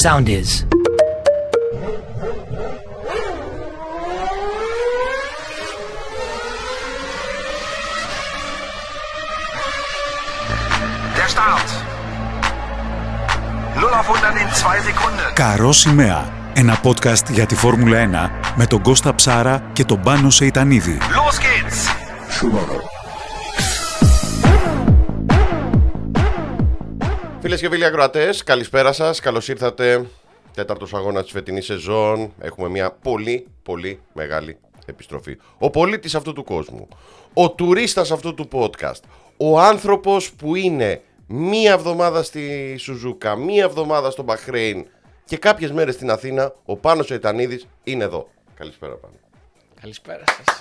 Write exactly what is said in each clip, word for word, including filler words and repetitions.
sound is. Der Start. null auf hundert in zwei Sekunden. Καρό Σημαία. Ένα podcast για τη Φόρμουλα ένα με τον Κώστα Ψάρα και τον Πάνο Σεϊτανίδη. Los geht's. Φίλες και φίλοι ακροατές, καλησπέρα σας, καλώς ήρθατε. Τέταρτος αγώνας της φετινής σεζόν. Έχουμε μια πολύ πολύ μεγάλη επιστροφή. Ο πολίτης αυτού του κόσμου, ο τουρίστας αυτού του podcast, ο άνθρωπος που είναι μία εβδομάδα στη Σουζούκα, μία εβδομάδα στο Μπαχρέιν και κάποιες μέρες στην Αθήνα, ο Πάνος Σεϊτανίδης είναι εδώ. Καλησπέρα, Πάνο. Καλησπέρα σας.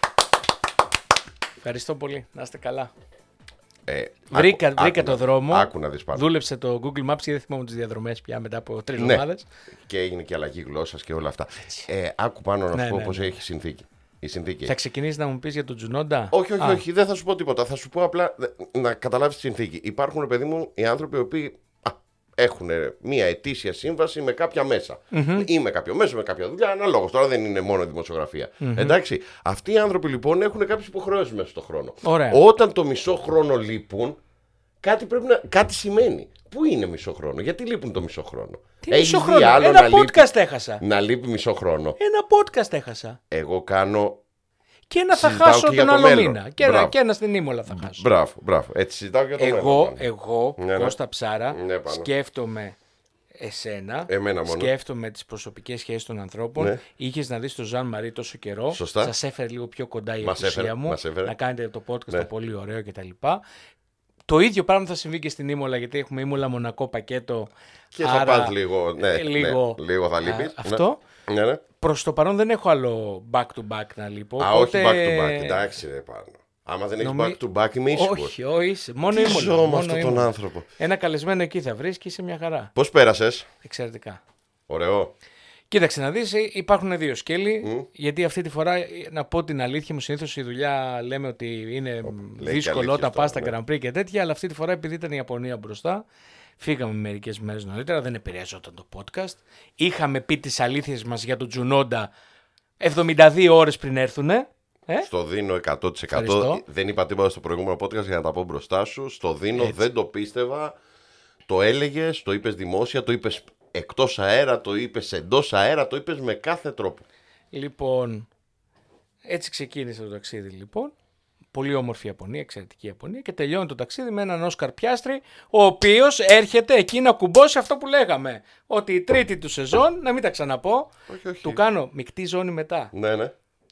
Ευχαριστώ πολύ, να είστε καλά. Ε, βρήκα άκου, βρήκα άκου, το δρόμο. Άκου να δεις, Πάνο. Δούλεψε το Google Maps και δεν θυμόμουν τις διαδρομές πια μετά από τρεις Ναι. εβδομάδες. Και έγινε και αλλαγή γλώσσας και όλα αυτά. Ε, άκου, Πάνο, να Ναι, σου πω ναι, πώς ναι. έχει συνθήκη. Η συνθήκη. Θα ξεκινήσεις να μου πεις για τον Τζουνόντα. Όχι, όχι, Α, όχι, δεν θα σου πω τίποτα. Θα σου πω απλά να καταλάβεις τη συνθήκη. Υπάρχουν, παιδί μου, οι άνθρωποι οι οποίοι α, έχουν μία ετήσια σύμβαση με κάποια μέσα. Mm-hmm. Ή με κάποιο μέσο, με κάποια δουλειά. Αναλόγως. Τώρα δεν είναι μόνο δημοσιογραφία. Mm-hmm. Εντάξει. Αυτοί οι άνθρωποι λοιπόν έχουν κάποιες υποχρεώσεις μέσα στον χρόνο. Ωραία. Όταν το μισό χρόνο λείπουν, κάτι πρέπει να. Κάτι σημαίνει. Πού είναι μισό χρόνο, γιατί λείπουν το μισό χρόνο. Τι Έχεις μισό δει χρόνο. άλλο Ένα να podcast λείπει, έχασα. να λείπει μισό χρόνο. Ένα podcast έχασα. Εγώ κάνω. Και ένα θα Συζητάω χάσω και για τον το άλλο μέλλον. μήνα. Και ένα, Μπράβο. και ένα στην Ήμολα θα χάσω. Μπράβο, μπράβο. Έτσι συζητάω για το μέλλον. Εγώ, Πάνο. εγώ, Ναι, ναι. Κώστα Ψάρα, Ναι, Πάνο. σκέφτομαι εσένα, Εμένα μόνο. σκέφτομαι τις προσωπικές σχέσεις των ανθρώπων. Ναι. Είχες να δεις τον Ζαν Μαρί τόσο καιρό. Σωστά. Σας έφερε λίγο πιο κοντά η Μας εξουσία έφερε, μου. μας έφερε. Να κάνετε το podcast Ναι. το πολύ ωραίο κτλ. Το ίδιο πράγμα θα συμβεί και στην Ήμολα, γιατί έχουμε Ήμολα Μονακό πακέτο. Και θα άρα, πας λίγο, ναι, ε, λίγο, ναι, λίγο θα λείπεις. α, αυτό. Ναι, ναι. Προς το παρόν δεν έχω άλλο back to back να λείπω. Α, οπότε... όχι back to back, εντάξει ρε Πάνο. Άμα δεν έχεις Νομι- back to back είμαι ήσυχος. Όχι, όχι, μόνο Τι Ήμολα. ζω με μόνο αυτόν τον Ήμολα. άνθρωπο. Ένα καλεσμένο εκεί θα βρεις και είσαι μια χαρά. Πώς πέρασες? Εξαιρετικά. Ωραίο. Κοίταξε να δεις, υπάρχουν δύο σκέλη, γιατί αυτή τη φορά, να πω την αλήθεια μου, συνήθως η δουλειά λέμε ότι είναι λέει δύσκολο και όταν αλήθειες πας στα τώρα, Grand Prix και τέτοια, αλλά αυτή τη φορά επειδή ήταν η Ιαπωνία μπροστά, φύγαμε μερικές μέρες νωρίτερα, δεν επηρεαζόταν το podcast. Είχαμε πει τις αλήθειες μας για τον Τζουνόντα εβδομήντα δύο ώρες πριν έρθουνε. Ε? Στο δίνω εκατό τοις εκατό. Ευχαριστώ. Δεν είπα τίποτα στο προηγούμενο podcast για να τα πω μπροστά σου. Στο δίνω, Έτσι. δεν το πίστευα. Το έλεγες, το είπες δημόσια, το είπες εκτός αέρα, το είπες εντός αέρα, το είπες με κάθε τρόπο. Λοιπόν, έτσι ξεκίνησε το ταξίδι λοιπόν. Πολύ όμορφη Ιαπωνία, εξαιρετική Ιαπωνία, και τελειώνει το ταξίδι με έναν Όσκαρ Πιάστρη, ο οποίος έρχεται εκεί να κουμπώσει αυτό που λέγαμε. Ότι η τρίτη του σεζόν, να μην τα ξαναπώ, Όχι, όχι. του κάνω μεικτή ζώνη μετά. Ναι, ναι.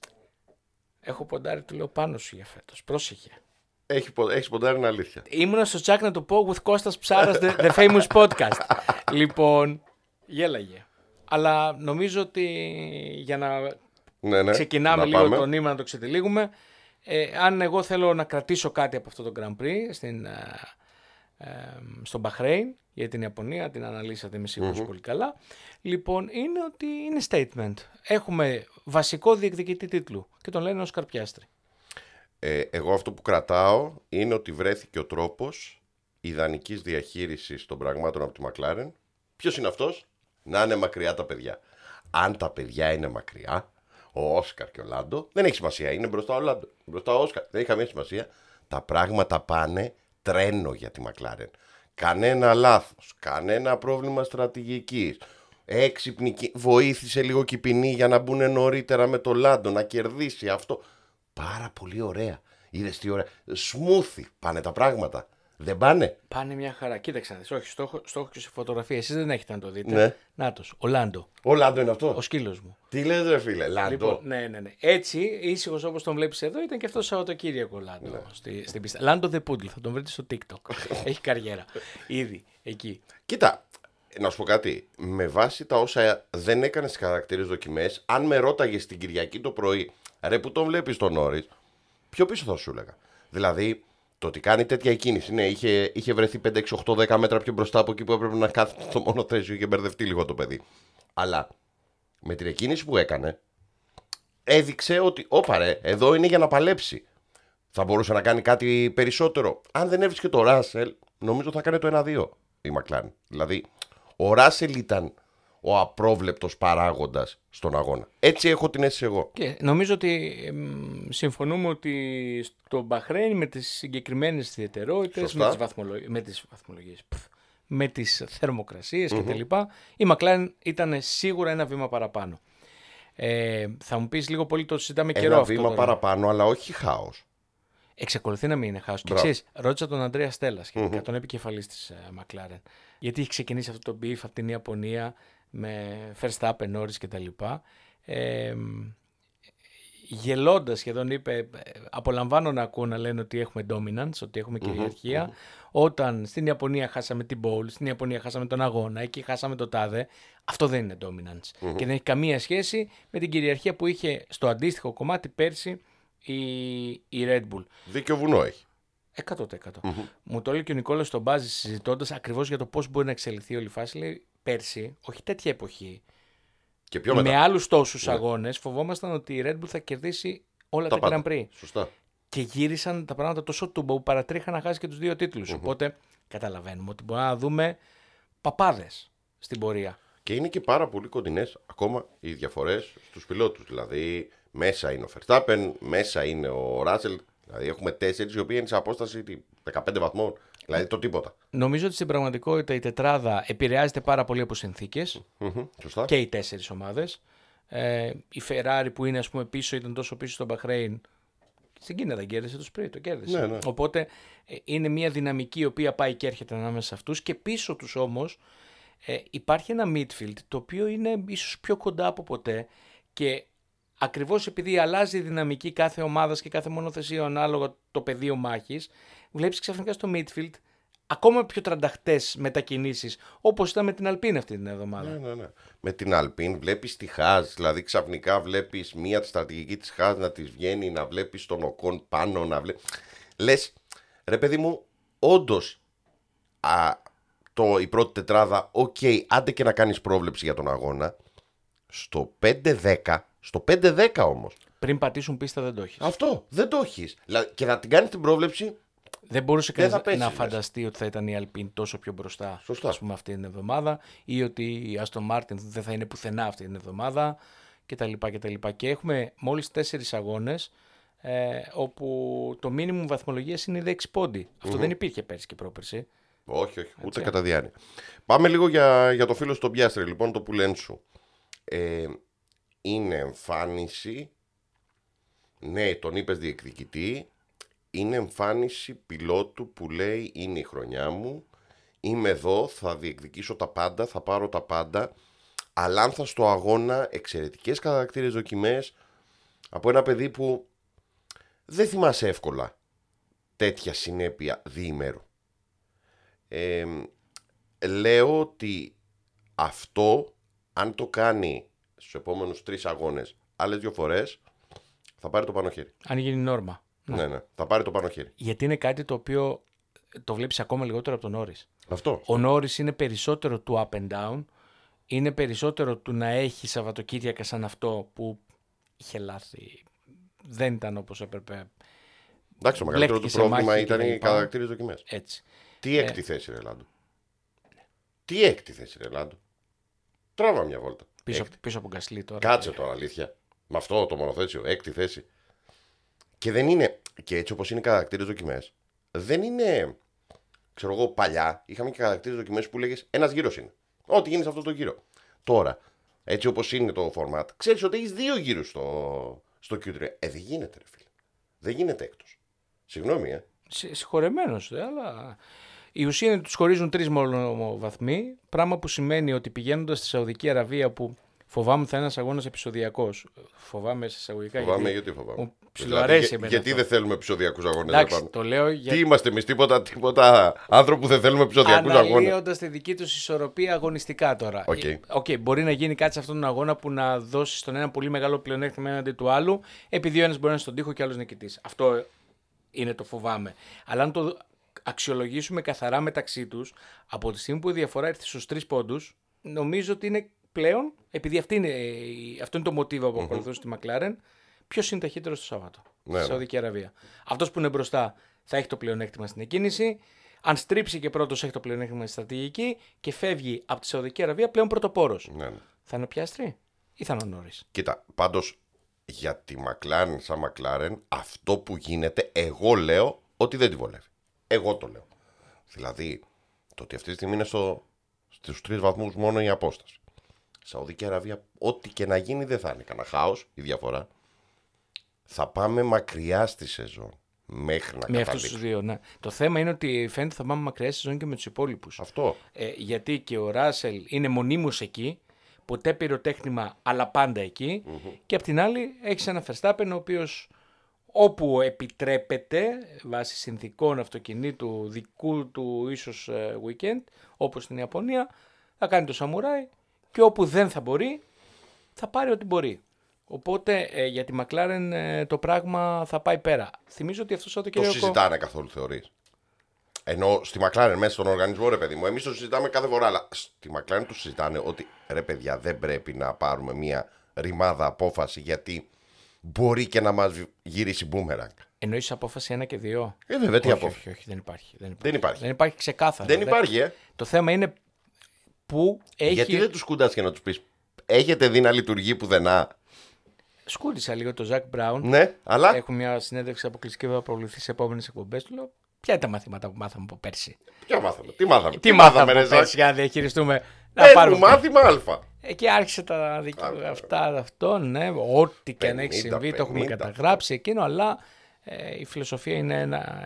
Έχω ποντάρει, του λέω, πάνω σου για φέτος. Πρόσεχε. Έχει, πο- έχεις ποντάρει, είναι αλήθεια. Ήμουνα στο τσάκ να το πω with Κώστας Ψάρας, the, the famous podcast. Λοιπόν, γέλαγε. Αλλά νομίζω ότι για να Ναι, ναι. ξεκινάμε Να λίγο πάμε. το νήμα να το ξετυλίγουμε. Ε, αν εγώ θέλω να κρατήσω κάτι από αυτό το Grand Prix στην, ε, ε, στο Μπαχρέιν για την Ιαπωνία, την αναλύσατε είμαι σίγουρος πολύ καλά. Λοιπόν, είναι ότι είναι statement. Έχουμε βασικό διεκδικητή τίτλου και τον λένε Όσκαρ Πιάστρη. Ε, εγώ αυτό που κρατάω είναι ότι βρέθηκε ο τρόπος ιδανικής διαχείρισης των πραγμάτων από τη Μακλάρεν. Ποιος είναι αυτός? Να είναι μακριά τα παιδιά. Αν τα παιδιά είναι μακριά, ο Όσκαρ και ο Λάντο, δεν έχει σημασία. Είναι μπροστά ο Λάντο, μπροστά ο Όσκαρ. Δεν έχει καμία σημασία. Τα πράγματα πάνε τρένο για τη Μακλάρεν. Κανένα λάθος, κανένα πρόβλημα στρατηγικής. Έξυπνη, κι- βοήθησε λίγο και η ποινή για να μπουν νωρίτερα με το Λάντο, να κερδίσει αυτό. Πάρα πολύ ωραία. Είδες τι ωραία. Σμούθι πάνε τα πράγματα. Δεν πάνε? Πάνε μια χαρά. Κοίταξε να δεις. Όχι, στο έχω, στο έχω και σε φωτογραφία. Εσείς δεν έχετε να το δείτε. Ναι. Νάτος, ο Λάντο, Ο Λάντο είναι αυτό. ο σκύλος μου. Τι λες ρε φίλε, Λάντο. Λοιπόν, ναι, ναι, ναι. Έτσι, ήσυχος όπως τον βλέπεις εδώ, ήταν και αυτό το Σαββατοκύριακο Λάντο Ναι. στη, στην πίστα. Λάντο The Poodle, θα τον βρείτε στο TikTok. Έχει καριέρα. Ήδη, εκεί. Κοίτα, να σου πω κάτι. Με βάση τα όσα δεν έκανε στις χαρακτήρες δοκιμές, αν με ρώταγες την Κυριακή το πρωί, ρε που τον βλέπεις τον Νόρις, πιο πίσω θα σου έλεγα. Δηλαδή, το ότι κάνει τέτοια κίνηση, ναι, είχε, είχε βρεθεί πέντε, έξι, οκτώ, δέκα μέτρα πιο μπροστά από εκεί που έπρεπε να κάθεται στο μονοθέσιο και μπερδευτεί λίγο το παιδί. Αλλά με την εκκίνηση που έκανε, έδειξε ότι, όπα ρε, εδώ είναι για να παλέψει. Θα μπορούσε να κάνει κάτι περισσότερο. Αν δεν έβρισκε το Ράσελ, νομίζω θα κάνει το ένα δύο η Μακλάρεν. Δηλαδή, Ο Ράσελ ήταν ο απρόβλεπτος παράγοντας στον αγώνα. Έτσι έχω την αίσθηση εγώ. Και νομίζω ότι εμ, συμφωνούμε ότι στο Μπαχρέιν με τις συγκεκριμένες ιδιαιτερότητες, με τις, βαθμολο... με τις βαθμολογίες, πφ, με τις θερμοκρασίες mm-hmm. κτλ. Η McLaren ήταν σίγουρα ένα βήμα παραπάνω. Ε, θα μου πεις λίγο πολύ, το συζητάμε ένα καιρό αυτό. Ένα βήμα τώρα. παραπάνω, αλλά όχι χάος. Εξακολουθεί να μην είναι χάος. Και ξέρεις, ρώτησα τον Αντρέα Στέλλα σχετικά, mm-hmm. τον επικεφαλής της uh, McLaren. Γιατί έχει ξεκινήσει αυτό το beef από την Ιαπωνία με Verstappen, Norris κτλ. Ε, γελώντας σχεδόν είπε, απολαμβάνω να ακούω να λένε ότι έχουμε dominance, ότι έχουμε κυριαρχία. Mm-hmm. Όταν στην Ιαπωνία χάσαμε την pole, στην Ιαπωνία χάσαμε τον αγώνα, εκεί χάσαμε το τάδε. Αυτό δεν είναι dominance. Mm-hmm. Και δεν έχει καμία σχέση με την κυριαρχία που είχε στο αντίστοιχο κομμάτι πέρσι η, η Red Bull. Δίκιο βουνό έχει. εκατό τοις εκατό. Mm-hmm. Μου το λέει και ο Νικόλας στον Μπάζη συζητώντας ακριβώς για το πώς μπορεί να εξελιχθεί όλη η φάση. Λέει πέρσι, όχι τέτοια εποχή, και πιο μετά. με άλλους τόσους ναι. αγώνες, φοβόμασταν ότι η Red Bull θα κερδίσει όλα τα, τα Grand Prix. Σωστά. Και γύρισαν τα πράγματα τόσο τούμπα που παρατρίχαν να χάσει και τους δύο τίτλους. Mm-hmm. Οπότε καταλαβαίνουμε ότι μπορούμε να δούμε παπάδες στην πορεία. Και είναι και πάρα πολύ κοντινές ακόμα οι διαφορές στους πιλότους. Δηλαδή μέσα είναι ο Verstappen, μέσα είναι ο Russell. Δηλαδή έχουμε τέσσερις οι οποίοι είναι σε απόσταση δεκαπέντε βαθμών. Δηλαδή το τίποτα. Νομίζω ότι στην πραγματικότητα η τετράδα επηρεάζεται πάρα πολύ από συνθήκες. Mm-hmm, σωστά. Και οι τέσσερις ομάδες. Ε, η Ferrari που είναι ας πούμε πίσω, ήταν τόσο πίσω στο Bahrain. Στην Κίνα δεν κέρδισε το Sprint, το κέρδισε. Ναι, ναι. Οπότε ε, είναι μια δυναμική η οποία πάει και έρχεται ανάμεσα σε αυτούς. Και πίσω τους όμως ε, υπάρχει ένα midfield το οποίο είναι ίσως πιο κοντά από ποτέ. Και ακριβώς επειδή αλλάζει η δυναμική κάθε ομάδας και κάθε μονοθεσία ανάλογα το πεδίο μάχης, βλέπεις ξαφνικά στο midfield ακόμα πιο τρανταχτές μετακινήσεις, όπως ήταν με την Alpine αυτή την εβδομάδα. Ναι, ναι, ναι. Με την Alpine βλέπεις τη Haas, δηλαδή ξαφνικά βλέπεις μία τη στρατηγική της Haas να της βγαίνει, να βλέπεις τον Ocon πάνω, να βλέπεις... Λες, ρε παιδί μου, όντως α, το, η πρώτη τετράδα, οκ, okay, άντε και να κάνεις πρόβλεψη για τον αγώνα, στο πέντε δέκα, στο πέντε δέκα όμως. Πριν πατήσουν πίστα δεν το έχεις. Αυτό, δεν το έχεις. Και να την κάνεις την πρόβλεψη... Δεν μπορούσε δεν κανείς να φανταστεί λες. Ότι θα ήταν η Alpine τόσο πιο μπροστά, ας πούμε, αυτή την εβδομάδα, ή ότι η Aston Martin δεν θα είναι πουθενά αυτή την εβδομάδα κτλ. κτλ. Και έχουμε μόλις τέσσερις αγώνες ε, όπου το μίνιμουμ βαθμολογίας είναι έξι πόντι. Αυτό mm-hmm. δεν υπήρχε πέρσι και πρόπερσι. Όχι, όχι, ούτε κατά διάνοια. Πάμε λίγο για, για το φίλο στον Πιάστρη, λοιπόν, το πουλένσου. Ε, είναι εμφάνιση, ναι, τον είπες διεκδικητή. Είναι εμφάνιση πιλότου που λέει είναι η χρονιά μου, είμαι εδώ, θα διεκδικήσω τα πάντα, θα πάρω τα πάντα, αλλά αν θα στο αγώνα εξαιρετικές κατακτήρες δοκιμές από ένα παιδί που δεν θυμάσαι εύκολα τέτοια συνέπεια διημέρου. Ε, λέω ότι αυτό αν το κάνει στους επόμενους τρεις αγώνες άλλες δύο φορές θα πάρει το πάνω χέρι. Αν γίνει νόρμα. Ναι. ναι, ναι. Θα πάρει το πάνω χέρι. Γιατί είναι κάτι το οποίο το βλέπεις ακόμα λιγότερο από τον Νόρις. Αυτό. Ο Νόρις είναι περισσότερο του up and down, είναι περισσότερο του να έχει Σαββατοκύριακα σαν αυτό που είχε λάθη. Δεν ήταν όπως έπρεπε. Εντάξει, το μεγαλύτερο του πρόβλημα ήταν οι κατακτήρες δοκιμές. Έτσι. Τι έκτη ε... θέση, ρε Λάντο. Ναι. Τι έκτη θέση, ρε Λάντο. Τράβα μια βόλτα. Πίσω, πίσω από Γκασλί τώρα. Κάτσε τώρα, αλήθεια. Με αυτό το μονοθέσιο, έκτη θέση. Και δεν είναι, και έτσι όπως είναι οι κατακτήρες δοκιμές, δεν είναι, ξέρω εγώ, παλιά είχαμε και κατακτήρες δοκιμές που λέγες ένας γύρος είναι. Ό,τι γίνει σε αυτό το γύρο. Τώρα, έτσι όπως είναι το format, ξέρεις ότι έχεις δύο γύρους στο, στο κιου θρι. Ε, δεν γίνεται, ρε φίλε. Δεν γίνεται έκτος. Συγγνώμη, ε. Συγχωρεμένος, ε, αλλά η ουσία είναι ότι τους χωρίζουν τρεις μόνο βαθμοί, πράγμα που σημαίνει ότι πηγαίνοντας στη Σαουδική Αραβία που φοβάμαι θα είναι ένας αγώνας επεισοδιακός. Φοβάμαι σε εισαγωγικά. Φοβάμαι γιατί, γιατί φοβάμαι. Δηλαδή, για, γιατί δεν θέλουμε επεισοδιακούς αγώνες. Εντάξει, το λέω για... Τι είμαστε εμείς, τίποτα, τίποτα άνθρωποι που δεν θέλουμε επεισοδιακούς αγώνες. Αναλύοντας τη δική τους ισορροπία αγωνιστικά τώρα. Okay. Okay, μπορεί να γίνει κάτι σε αυτόν τον αγώνα που να δώσει στον ένα πολύ μεγάλο πλεονέκτημα έναντι του άλλου, επειδή ο ένας μπορεί να είναι στον τοίχο και ο άλλος νικητής. Αυτό είναι το φοβάμαι. Αλλά αν το αξιολογήσουμε καθαρά μεταξύ τους, από τη στιγμή που η διαφορά έρθει στους τρεις πόντους, νομίζω ότι είναι πλέον, επειδή αυτή είναι, αυτό είναι το μοτίβο που ακολουθούν mm-hmm. στη McLaren, ποιος είναι ταχύτερος το Σαββάτο, ναι, στη Σαουδική Αραβία. Αυτός που είναι μπροστά θα έχει το πλεονέκτημα στην εκκίνηση. αν στρίψει και πρώτος έχει το πλεονέκτημα στη στρατηγική και φεύγει από τη Σαουδική Αραβία πλέον πρωτοπόρος. Ναι, ναι. Θα είναι ο Πιάστρι ή θα είναι ο Νόρις? Κοίτα, πάντως για τη McLaren σαν McLaren, αυτό που γίνεται, εγώ λέω ότι δεν τη βολεύει. Εγώ το λέω. Δηλαδή, το ότι αυτή τη στιγμή είναι στο, στους τρεις βαθμούς μόνο η απόσταση. Σαουδική Αραβία, ό,τι και να γίνει δεν θα είναι κανένα χάος η διαφορά. Θα πάμε μακριά στη σεζόν. Μέχρι να με αυτούς τους δύο, ναι. Το θέμα είναι ότι φαίνεται θα πάμε μακριά στη σεζόν και με τους υπόλοιπους. Αυτό. Ε, γιατί και ο Ράσελ είναι μονίμως εκεί, ποτέ πυροτέχνημα, αλλά πάντα εκεί. Mm-hmm. Και απ' την άλλη έχεις ένα Verstappen ο οποίος όπου επιτρέπεται βάσει συνθηκών αυτοκινήτου δικού του ίσως weekend, όπως στην Ιαπωνία, θα κάνει το σαμουράι και όπου δεν θα μπορεί θα πάρει ό,τι μπορεί. Οπότε ε, για τη McLaren ε, το πράγμα θα πάει πέρα. Θυμίζω ότι αυτό το Το συζητάνε καθόλου, θεωρείς? Ενώ στη McLaren μέσα στον οργανισμό, ρε παιδί μου, εμείς το συζητάμε κάθε φορά, αλλά στη McLaren το συζητάνε ότι ρε παιδιά δεν πρέπει να πάρουμε μια ρημάδα απόφαση γιατί μπορεί και να μας γυρίσει μπούμεραγκ. Εννοείς απόφαση ένα και δύο? Ε, βέβαια, τι όχι, απόφαση? Όχι, όχι, δεν υπάρχει. Δεν υπάρχει, δεν υπάρχει. Δεν υπάρχει ξεκάθαρα. Δεν υπάρχει, ε. Το θέμα είναι που έχει... Γιατί δεν τους κουντάς και να τους πεις έχετε δει να λειτουργεί πουθενά? Σκούτησα λίγο τον Ζακ Μπράουν. Ναι, αλλά. Έχω μια συνέντευξη αποκλειστική που θα προβληθεί σε επόμενες εκπομπές του. Λέω, ποια είναι τα μαθήματα που μάθαμε από πέρσι? Ποια μάθαμε, τι μάθαμε? Τι, τι μάθαμε από πέρσι για να διαχειριστούμε? Να πάρουμε μάθημα Α. Εκεί άρχισε τα δικ... αυτά, αυτό, ναι, ό,τι και αν έχει συμβεί το έχουμε καταγράψει εκείνο, αλλά ε, η φιλοσοφία είναι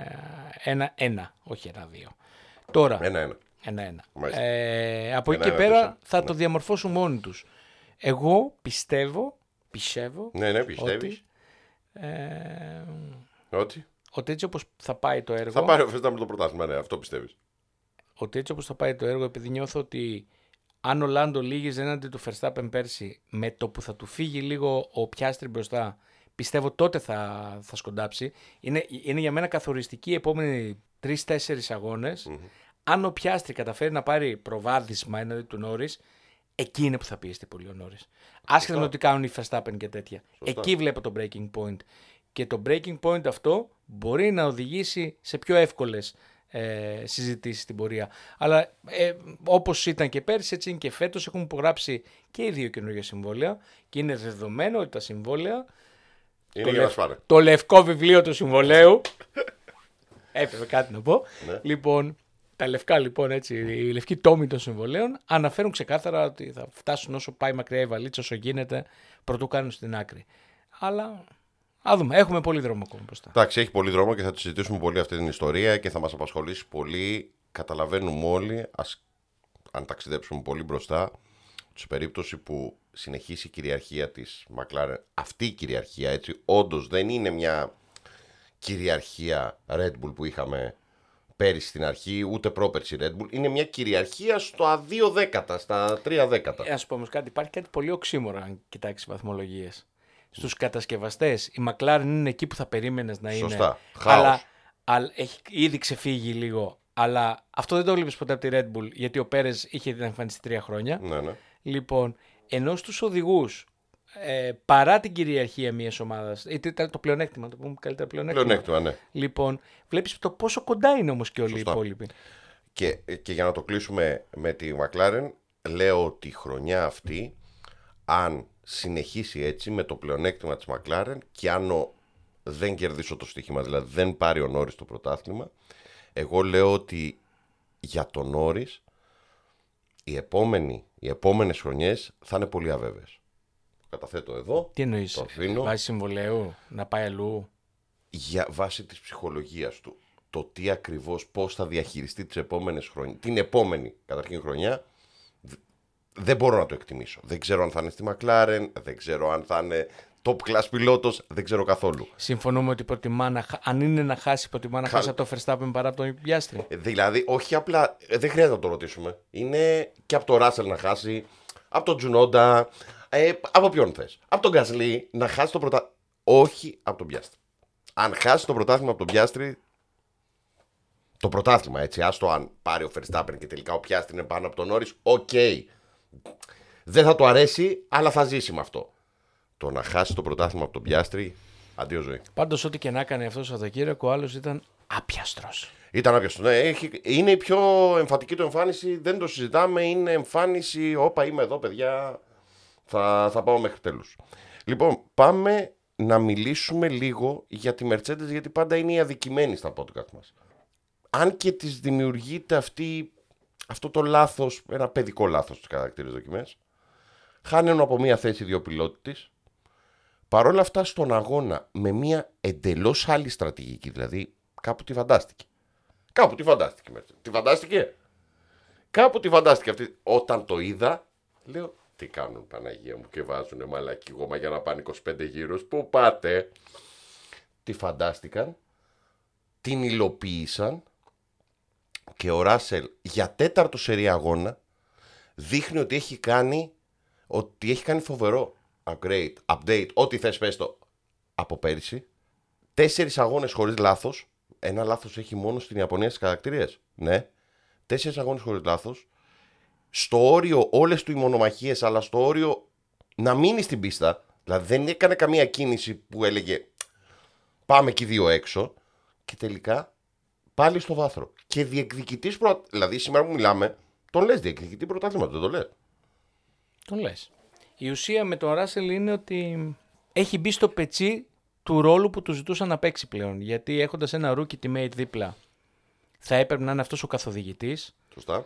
ένα-ένα, όχι ένα-δύο. Τώρα, ένα-ένα. Ένα-ένα. Ε, από ένα, εκεί και ένα, πέρα τέσσερα. θα ναι. το διαμορφώσουν μόνοι τους. Εγώ πιστεύω, πιστεύω ναι, ναι, πιστεύεις. ότι, ε, ότι. ότι έτσι όπως θα πάει το έργο... Θα πάρει ο Verstappen το πρωτάθλημα, ναι, αυτό πιστεύεις. Ότι έτσι όπως θα πάει το έργο, επειδή νιώθω ότι αν ο Λάντο λύγιζε έναντι του Verstappen πέρσι, με το που θα του φύγει λίγο ο Πιάστρι μπροστά, πιστεύω τότε θα, θα σκοντάψει. Είναι, είναι για μένα καθοριστική οι επόμενοι τρεις-τέσσερις αγώνες. Mm-hmm. Αν ο Πιάστρι καταφέρει να πάρει προβάδισμα έναντι του Νόρις, εκεί είναι που θα πιεστεί πολύ ο Νόρις. Άσχετα με το τι κάνουν οι Verstappen και τέτοια. Σωστά. Εκεί βλέπω το breaking point. Και το breaking point αυτό μπορεί να οδηγήσει σε πιο εύκολες ε, συζητήσεις στην πορεία. Αλλά ε, όπως ήταν και πέρσι, έτσι είναι και φέτος. Έχουν υπογράψει και οι δύο καινούργια συμβόλαια και είναι δεδομένο ότι τα συμβόλαια. Είναι το, για λευ... να σπάνε. το λευκό βιβλίο του συμβολέου. Έπρεπε κάτι να πω. Ναι. Λοιπόν, τα λευκά λοιπόν, έτσι, οι λευκοί τόμοι των συμβολέων αναφέρουν ξεκάθαρα ότι θα φτάσουν όσο πάει μακριά η βαλίτσα, όσο γίνεται, προτού κάνουν στην άκρη. Αλλά α δούμε, έχουμε πολύ δρόμο ακόμα μπροστά. Εντάξει, έχει πολύ δρόμο και θα τη συζητήσουμε πολύ αυτή την ιστορία και θα μας απασχολήσει πολύ. Καταλαβαίνουμε όλοι, ας, αν ταξιδέψουμε πολύ μπροστά, σε περίπτωση που συνεχίσει η κυριαρχία της McLaren, αυτή η κυριαρχία, έτσι, όντως δεν είναι μια κυριαρχία Red Bull που είχαμε πέρυσι στην αρχή, ούτε πρόπερση Red Bull. Είναι μια κυριαρχία στο δύο δέκατα, στα τρία δέκατα. Ε, να σου πω όμως κάτι, υπάρχει κάτι πολύ οξύμορο αν κοιτάξεις βαθμολογίες. Στους κατασκευαστές, η McLaren είναι εκεί που θα περίμενες να είναι. Σωστά. Χάος. Αλλά, αλλά έχει ήδη ξεφύγει λίγο. Αλλά αυτό δεν το βλέπεις ποτέ από τη Red Bull, γιατί ο Πέρες είχε εμφανιστεί τρία χρόνια. Ναι, ναι. Λοιπόν, ενώ στους οδηγούς, ε, παρά την κυριαρχία μιας ομάδας, είτε το πλεονέκτημα, το πούμε καλύτερα πλεονέκτημα. Πλεονέκτημα, ναι. Λοιπόν, βλέπεις το πόσο κοντά είναι όμως και όλοι Σωστά. οι υπόλοιποι. Και, και για να το κλείσουμε με τη McLaren, λέω ότι η χρονιά αυτή, αν συνεχίσει έτσι με το πλεονέκτημα της McLaren και αν ο, δεν κερδίσω το στοίχημα, δηλαδή δεν πάρει ο Νόρις το πρωτάθλημα, εγώ λέω ότι για τον Νόρις οι, επόμενοι, οι επόμενες χρονιές θα είναι πολύ αβέβαιες. Καταθέτω εδώ. Τι εννοείς, το αφήνω, βάσει συμβολέου, να πάει αλλού? για βάση της ψυχολογίας του. Το τι ακριβώς, πώς θα διαχειριστεί τις επόμενες χρονιές, την επόμενη καταρχήν χρονιά, δεν μπορώ να το εκτιμήσω. Δεν ξέρω αν θα είναι στη McLaren, δεν ξέρω αν θα είναι top class πιλότος, δεν ξέρω καθόλου. Συμφωνούμε ότι προτιμά να, αν είναι να χάσει, προτιμά να Χα... χάσει από το Verstappen παρά από τον Πιάστρι. Δηλαδή, όχι απλά, δεν χρειάζεται να το ρωτήσουμε. Είναι και από τον Russell να χάσει, από τον Τζουνόντα, ε, από ποιον θες. Από τον Γκασλί να χάσει το πρωτάθλημα. Όχι από τον Πιάστρι. Αν χάσει το πρωτάθλημα από τον Πιάστρι, το πρωτάθλημα έτσι, άστο αν πάρει ο Verstappen και τελικά ο Πιάστρι είναι πάνω από τον Νόρις, οκ. Okay. Δεν θα του αρέσει, αλλά θα ζήσει με αυτό. Το να χάσει το πρωτάθλημα από τον Πιάστρι, αντίο ζωή. Πάντως, ό,τι και να έκανε αυτό το Σαββατοκύριακο, ο άλλος ήταν άπιαστρος. Ήταν άπιαστο. Ναι, έχει, είναι η πιο εμφατική του εμφάνιση, δεν το συζητάμε. Είναι εμφάνιση, όπα είμαι εδώ παιδιά, θα, θα πάω μέχρι τέλους. Λοιπόν, πάμε να μιλήσουμε λίγο για τη Mercedes, γιατί πάντα είναι η αδικημένη στα podcast μας. Αν και της δημιουργείται αυτή, αυτό το λάθος, ένα παιδικό λάθος στις κατακτήρες δοκιμές, χάνουν από μία θέση δύο πιλότοι της. Παρ' όλα αυτά στον αγώνα με μία εντελώς άλλη στρατηγική, δηλαδή κάπου τη φαντάστηκε. Κάπου τη φαντάστηκε. Τη φαντάστηκε. Κάπου τη φαντάστηκε αυτή. Όταν το είδα, λέω, τι κάνουν Παναγία μου και βάζουνε μαλακή γόμα για να πάνε είκοσι πέντε γύρους. Πού πάτε. Τη φαντάστηκαν, την υλοποίησαν και ο Ράσελ για τέταρτο σερί αγώνα δείχνει ότι έχει κάνει, ότι έχει κάνει φοβερό upgrade, update, ό,τι θες πες το, από πέρυσι. Τέσσερις αγώνες χωρίς λάθος. Ένα λάθος έχει μόνο στην Ιαπωνία στις κατακτηρίες. Ναι. Τέσσερις αγώνες χωρίς λάθος. Στο όριο όλες του οι μονομαχίες, αλλά στο όριο να μείνει στην πίστα. Δηλαδή δεν έκανε καμία κίνηση που έλεγε πάμε και οι δύο έξω. Και τελικά πάλι στο βάθρο. Και διεκδικητής πρωτάθλημα. Δηλαδή σήμερα που μιλάμε, τον λες διεκδικητή πρωτάθλημα, δεν το λες. Τον λες. Η ουσία με τον Ράσελ είναι ότι έχει μπει στο πετσί του ρόλου που του ζητούσαν να παίξει πλέον. Γιατί έχοντας ένα rookie teammate δίπλα, θα έπρεπε να είναι αυτός ο καθοδηγητής. Σωστά.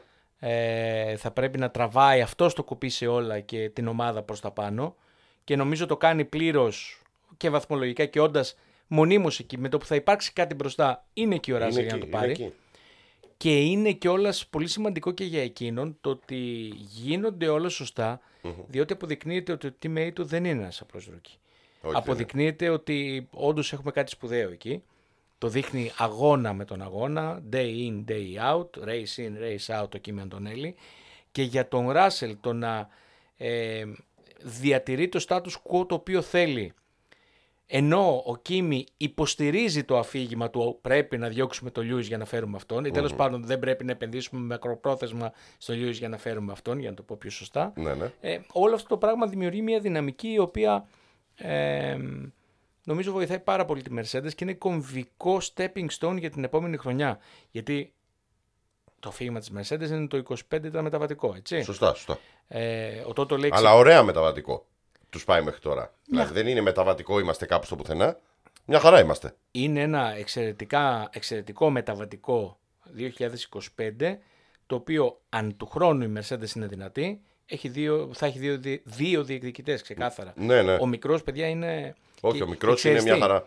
Ε, θα πρέπει να τραβάει αυτός το κουπί σε όλα και την ομάδα προς τα πάνω. Και νομίζω το κάνει πλήρως και βαθμολογικά και όντας μονίμως εκεί. Με το που θα υπάρξει κάτι μπροστά, είναι εκεί ο Ράσελ για να το πάρει. Και είναι κιόλας πολύ σημαντικό και για εκείνον το ότι γίνονται όλα σωστά, mm-hmm. διότι αποδεικνύεται ότι ο teammate του δεν είναι ένας απλός rookie. Όχι, αποδεικνύεται είναι. Ότι όντως έχουμε κάτι σπουδαίο εκεί. Το δείχνει αγώνα με τον αγώνα, day in, day out, race in, race out, το κείμενο τον Έλλη. Και για τον Ράσελ το να ε, διατηρεί το status quo το οποίο θέλει, ενώ ο Κίμι υποστηρίζει το αφήγημα του πρέπει να διώξουμε το Λιούις για να φέρουμε αυτόν, ή mm-hmm. τέλος πάντων δεν πρέπει να επενδύσουμε με μακροπρόθεσμα στο Λιούις για να φέρουμε αυτόν, για να το πω πιο σωστά. Ναι, ναι. Ε, όλο αυτό το πράγμα δημιουργεί μια δυναμική η οποία ε, νομίζω βοηθάει πάρα πολύ τη Mercedes και είναι κομβικό stepping stone για την επόμενη χρονιά. Γιατί το αφήγημα της Mercedes είναι το είκοσι πέντε ήταν μεταβατικό, έτσι. Σωστά, σωστά. Ε, ο Τότο λέει, αλλά ωραία μεταβατικό. Τους πάει μέχρι τώρα. Μια... Δηλαδή δεν είναι μεταβατικό, είμαστε κάπου στο πουθενά. Μια χαρά είμαστε. Είναι ένα εξαιρετικά, εξαιρετικό μεταβατικό δύο χιλιάδες είκοσι πέντε, το οποίο αν του χρόνου η Mercedes είναι δυνατή, έχει δύο, θα έχει δύο, δύο διεκδικητές ξεκάθαρα. Ναι, ναι. Ο μικρός, παιδιά, είναι... Όχι, και, ο μικρός είναι μια χαρά.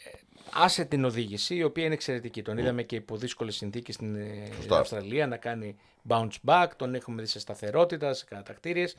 Άσε την οδήγηση, η οποία είναι εξαιρετική. Τον mm. είδαμε και υπό δύσκολες συνθήκες στην Σωστά. Αυστραλία να κάνει bounce back, τον έχουμε δει σε σταθερότητα, σε κατακτήριες.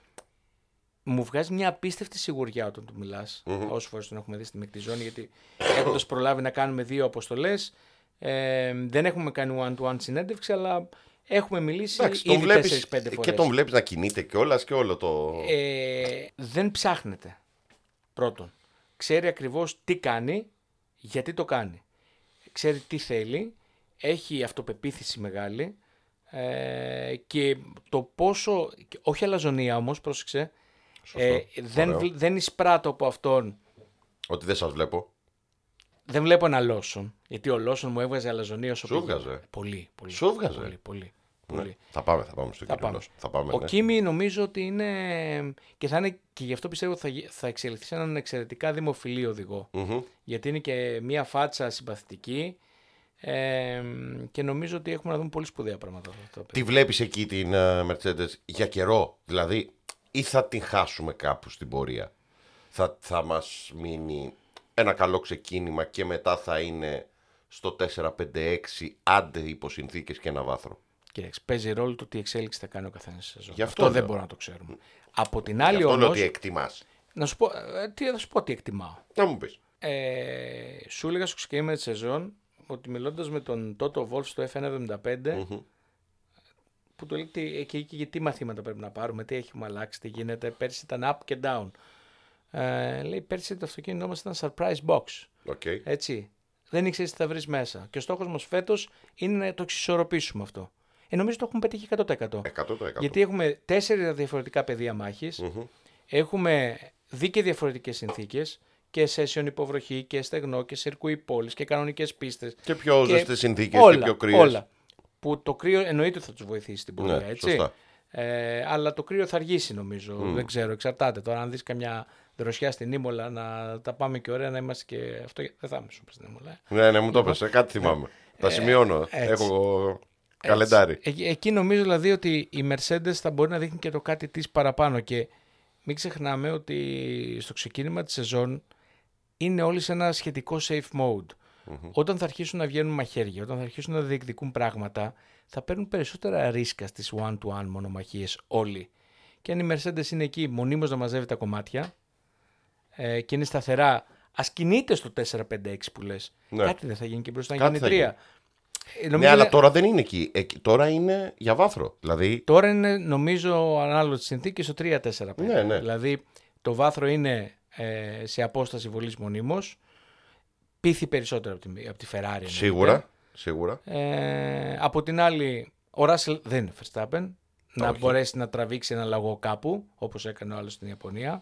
Μου βγάζει μια απίστευτη σιγουριά όταν του μιλάς, mm-hmm. όσες φορές τον έχουμε δει στη μεικτή ζώνη, γιατί έχοντας προλάβει να κάνουμε δύο αποστολές, ε, δεν έχουμε κάνει one-to-one συνέντευξη, αλλά έχουμε μιλήσει Εντάξει, ήδη τέσσερις πέντε φορές. Και τον βλέπεις να κινείται κιόλας και όλο το... Ε, δεν ψάχνεται, πρώτον. Ξέρει ακριβώς τι κάνει, γιατί το κάνει. Ξέρει τι θέλει, έχει αυτοπεποίθηση μεγάλη ε, και το πόσο, όχι αλαζονία όμως, πρόσεξε, Ε, δεν, δεν εισπράττω από αυτόν ότι δεν σας βλέπω. Δεν βλέπω ένα Λόσον. Γιατί ο Λόσον μου έβγαζε αλαζονία όσο Σου βγάζε. Πολύ, πολύ. Σου βγάζε. Πολύ, πολύ, ναι. πολύ. Θα πάμε, θα πάμε στο κύριο Λόσον. Θα πάμε, ο ναι. Κίμι νομίζω ότι είναι και θα είναι και γι' αυτό πιστεύω ότι θα, θα εξελιχθεί σε έναν εξαιρετικά δημοφιλή οδηγό. Mm-hmm. Γιατί είναι και μια φάτσα συμπαθητική ε, και νομίζω ότι έχουμε να δούμε πολύ σπουδαία πράγματα. Τι βλέπεις εκεί την uh, Mercedes για καιρό, δηλαδή, ή θα την χάσουμε κάπου στην πορεία? Θα, θα μας μείνει ένα καλό ξεκίνημα και μετά θα είναι στο τέσσερα πέντε έξι άντε υπό συνθήκες και ένα βάθρο? Κοίταξε, παίζει ρόλο το τι εξέλιξη θα κάνει ο καθένας σε σεζόν. Αυτό, αυτό δεν μπορούμε να το ξέρουμε. Από την άλλη όμως... Αυτό λέω ότι εκτιμάς. Να σου πω, ε, τι, θα σου πω τι εκτιμάω. Να μου πεις. Ε, σου έλεγα στο ξεκίνημα τη σεζόν ότι μιλώντας με τον Τότο Βολφ στο εφ ένα εβδομήντα πέντε, mm-hmm. που του λέει και, και, και, και τι μαθήματα πρέπει να πάρουμε, τι έχουμε αλλάξει, τι γίνεται. Πέρσι ήταν up και down. Ε, λέει πέρσι το αυτοκίνητό μας ήταν surprise box. Okay. Έτσι. Δεν ήξερες τι θα βρεις μέσα. Και ο στόχος μας φέτος είναι να το εξισορροπήσουμε αυτό. Ε, νομίζω το έχουμε πετύχει εκατό τοις εκατό. εκατό τοις εκατό. Γιατί έχουμε τέσσερα διαφορετικά πεδία μάχης, mm-hmm. έχουμε δει και διαφορετικές συνθήκες και session υποβροχή και στεγνό και σιρκούι πόλης και κανονικές πίστες. Και πιο ζεστές συνθήκες όλα, και πιο κρύες. Όλα. Που το κρύο εννοείται θα τους βοηθήσει στην πορεία, Ναι, έτσι. σωστά. Ε, αλλά το κρύο θα αργήσει νομίζω. Mm. Δεν ξέρω, εξαρτάται. Τώρα, αν δεις καμιά δροσιά στην Ήμολα να τα πάμε και ωραία να είμαστε και. Αυτό δεν θα είμαι σούπερ στην Ήμολα. Ε. Ναι, ναι, μου το έπεσε. Κάτι θυμάμαι. Ε, Τα σημειώνω. έτσι. Έχω καλεντάρι. Ε, εκεί νομίζω δηλαδή ότι η Mercedes θα μπορεί να δείχνει και το κάτι της παραπάνω. Και μην ξεχνάμε ότι στο ξεκίνημα της σεζόν είναι όλοι σε ένα σχετικό safe mode. Mm-hmm. Όταν θα αρχίσουν να βγαίνουν μαχαίρια, όταν θα αρχίσουν να διεκδικούν πράγματα, θα παίρνουν περισσότερα ρίσκα στις one-to-one μονομαχίες όλοι. Και αν η Mercedes είναι εκεί μονίμως να μαζεύει τα κομμάτια ε, και είναι σταθερά, ας κινείται στο τέσσερα πέντε έξι που λες, ναι. Κάτι δεν θα γίνει και μπροστά να γίνει τρία. Ε, ναι, αλλά είναι... τώρα δεν είναι εκεί. Ε, τώρα είναι για βάθρο. Δηλαδή... Τώρα είναι νομίζω ανάλογα τις συνθήκες στο τρία τέσσερα πέντε. Ναι, ναι. Δηλαδή το βάθρο είναι ε, σε απόσταση βολής μονίμως. Πείθει περισσότερο από τη, από τη Ferrari. Σίγουρα. Ναι. Σίγουρα. Ε, από την άλλη, ο Russell δεν είναι Verstappen. Να μπορέσει να τραβήξει ένα λαγό κάπου, όπως έκανε ο άλλος στην Ιαπωνία.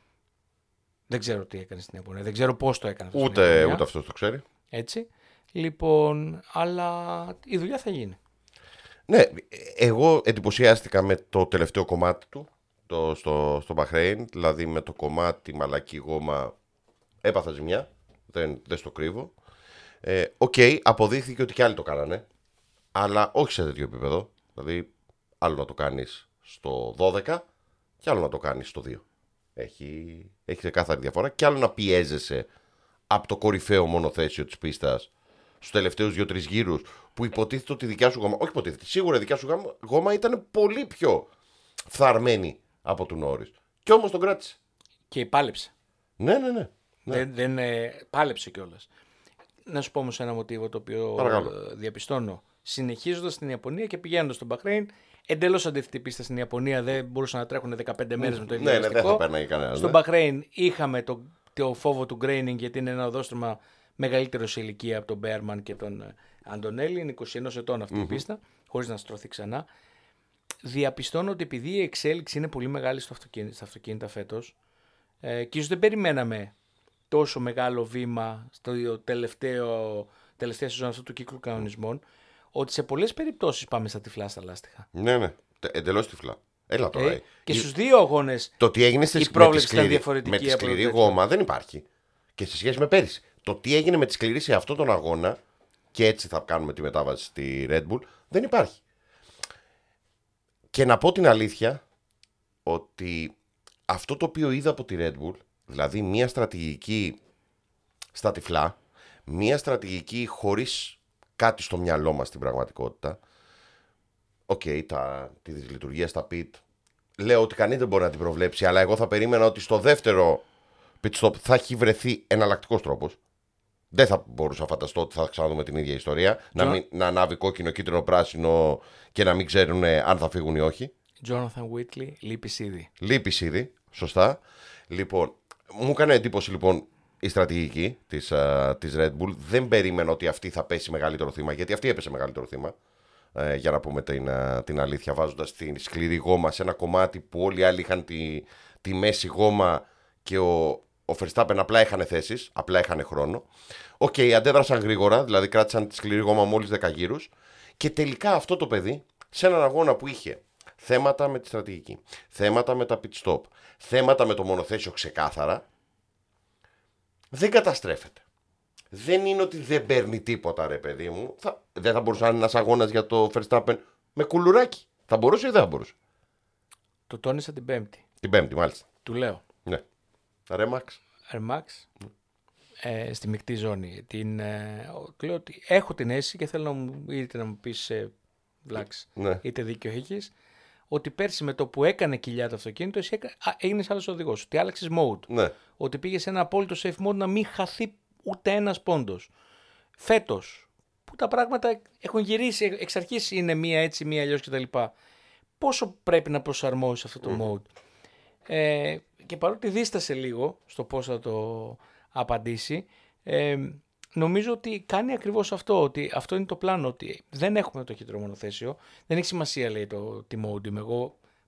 Δεν ξέρω τι έκανε στην Ιαπωνία. Δεν ξέρω πώς το έκανε. Ούτε, ούτε αυτός το ξέρει. Έτσι. Λοιπόν, αλλά η δουλειά θα γίνει. Ναι, εγώ εντυπωσιάστηκα με το τελευταίο κομμάτι του το, στο, στο Bahrain. Δηλαδή με το κομμάτι μαλακή γόμα έπαθα ζημιά. Δεν, δεν στο κρύβω. Οκ, ε, okay, αποδείχθηκε ότι κι άλλοι το κάνανε. Αλλά όχι σε τέτοιο επίπεδο. Δηλαδή, άλλο να το κάνεις στο δώδεκα και άλλο να το κάνεις στο δύο. Έχει, έχει ξεκάθαρη διαφορά. Και άλλο να πιέζεσαι από το κορυφαίο μονοθέσιο της πίστας στους τελευταίους δύο τρεις γύρους που υποτίθεται ότι η δικιά σου γόμα. Όχι υποτίθεται, σίγουρα η δικιά σου γόμα, γόμα ήταν πολύ πιο φθαρμένη από του Νόρις. Και όμως τον κράτησε. Και πάλεψε. Ναι, ναι, ναι. ναι. Δεν, δεν ε, πάλεψε κιόλας. Να σου πω όμως ένα μοτίβο το οποίο Παρακαλώ. διαπιστώνω. Συνεχίζοντας στην Ιαπωνία και πηγαίνοντας στον Μπαχρέιν, εντελώς αντίθετη πίστα στην Ιαπωνία, δεν μπορούσαν να τρέχουν δεκαπέντε μέρες με το ίδιο. Ναι, ναι, δεν θα πέρναγε κανένα. Στον Μπαχρέιν είχαμε το, το φόβο του graining, γιατί είναι ένα οδόστρωμα μεγαλύτερο σε ηλικία από τον Μπέρμαν και τον Αντωνέλη. Είναι είκοσι ένα ετών αυτή mm-hmm. η πίστα, χωρίς να στρωθεί ξανά. Διαπιστώνω ότι επειδή η εξέλιξη είναι πολύ μεγάλη στο αυτοκίνητα, στα αυτοκίνητα φέτος, ε, και ίσως δεν περιμέναμε τόσο μεγάλο βήμα στο τελευταίο, τελευταία σεζόν αυτού του κύκλου κανονισμών, ότι σε πολλές περιπτώσεις πάμε στα τυφλά στα λάστιχα. Ναι, ναι, εντελώς τυφλά. Έλα τώρα. Ε, και στους δύο αγώνες το τι έγινε η πρόβλεψη ήταν διαφορετική. Με τη σκληρή γόμα δεν υπάρχει. Και σε σχέση με πέρυσι. Το τι έγινε με τη σκληρή σε αυτόν τον αγώνα, και έτσι θα κάνουμε τη μετάβαση στη Red Bull, δεν υπάρχει. Και να πω την αλήθεια, ότι αυτό το οποίο είδα από τη Red Bull, δηλαδή μια στρατηγική στα τυφλά, μια στρατηγική χωρίς κάτι στο μυαλό μας στην πραγματικότητα. Οκ, okay, τη δυσλειτουργία στα pit, λέω ότι κανείς δεν μπορεί να την προβλέψει, αλλά εγώ θα περίμενα ότι στο δεύτερο pit stop θα έχει βρεθεί εναλλακτικός τρόπος. Δεν θα μπορούσα να φανταστώ ότι θα ξαναδούμε την ίδια ιστορία. Yeah. Να, μην, να ανάβει κόκκινο, κίτρινο, πράσινο και να μην ξέρουν αν θα φύγουν ή όχι. Jonathan Whitley, λείπεις ήδη. Λείπεις ήδη, σωστά. Λοιπόν, μου έκανε εντύπωση λοιπόν η στρατηγική της, uh, της Red Bull. Δεν περίμενα ότι αυτή θα πέσει μεγαλύτερο θύμα, γιατί αυτή έπεσε μεγαλύτερο θύμα. Uh, για να πούμε την, uh, την αλήθεια, βάζοντας την σκληρή γόμα σε ένα κομμάτι που όλοι οι άλλοι είχαν τη, τη μέση γόμα και ο, ο Verstappen απλά είχαν θέσεις, απλά είχαν χρόνο. Οκ, okay, αντέδρασαν γρήγορα, δηλαδή κράτησαν τη σκληρή γόμα μόλις δέκα γύρους. Και τελικά αυτό το παιδί, σε έναν αγώνα που είχε θέματα με τη στρατηγική, θέματα με τα pit stop, θέματα με το μονοθέσιο ξεκάθαρα, δεν καταστρέφεται. Δεν είναι ότι δεν παίρνει τίποτα, ρε παιδί μου. Θα, δεν θα μπορούσε να είναι ένας αγώνας για το Verstappen με κουλουράκι. Θα μπορούσε ή δεν θα μπορούσε. Το τόνισα την Πέμπτη. Την Πέμπτη, μάλιστα. Του λέω. Ναι. Remax. Remax. Mm. Ε, στη μεικτή ζώνη. Την, ε, λέω ότι έχω την αίσθηση και θέλω να μου, είτε να μου πεις ε, βλάξ, ναι. είτε δίκιο έχεις, ότι πέρσι με το που έκανε κοιλιά το αυτοκίνητο, εσύ έγινε άλλος οδηγός. Ότι άλλαξες mode. Ναι. Ότι πήγε σε ένα απόλυτο safe mode να μην χαθεί ούτε ένας πόντος. Φέτος, που τα πράγματα έχουν γυρίσει, εξ αρχής είναι μία έτσι, μία αλλιώς κτλ. Πόσο πρέπει να προσαρμόσεις αυτό το mm. mode. Ε, και παρότι δίστασε λίγο στο πώς θα το απαντήσει, ε, νομίζω ότι κάνει ακριβώς αυτό, ότι αυτό είναι το πλάνο, ότι δεν έχουμε το χειρότερο μονοθέσιο, δεν έχει σημασία λέει το τι mode είμαι, εγώ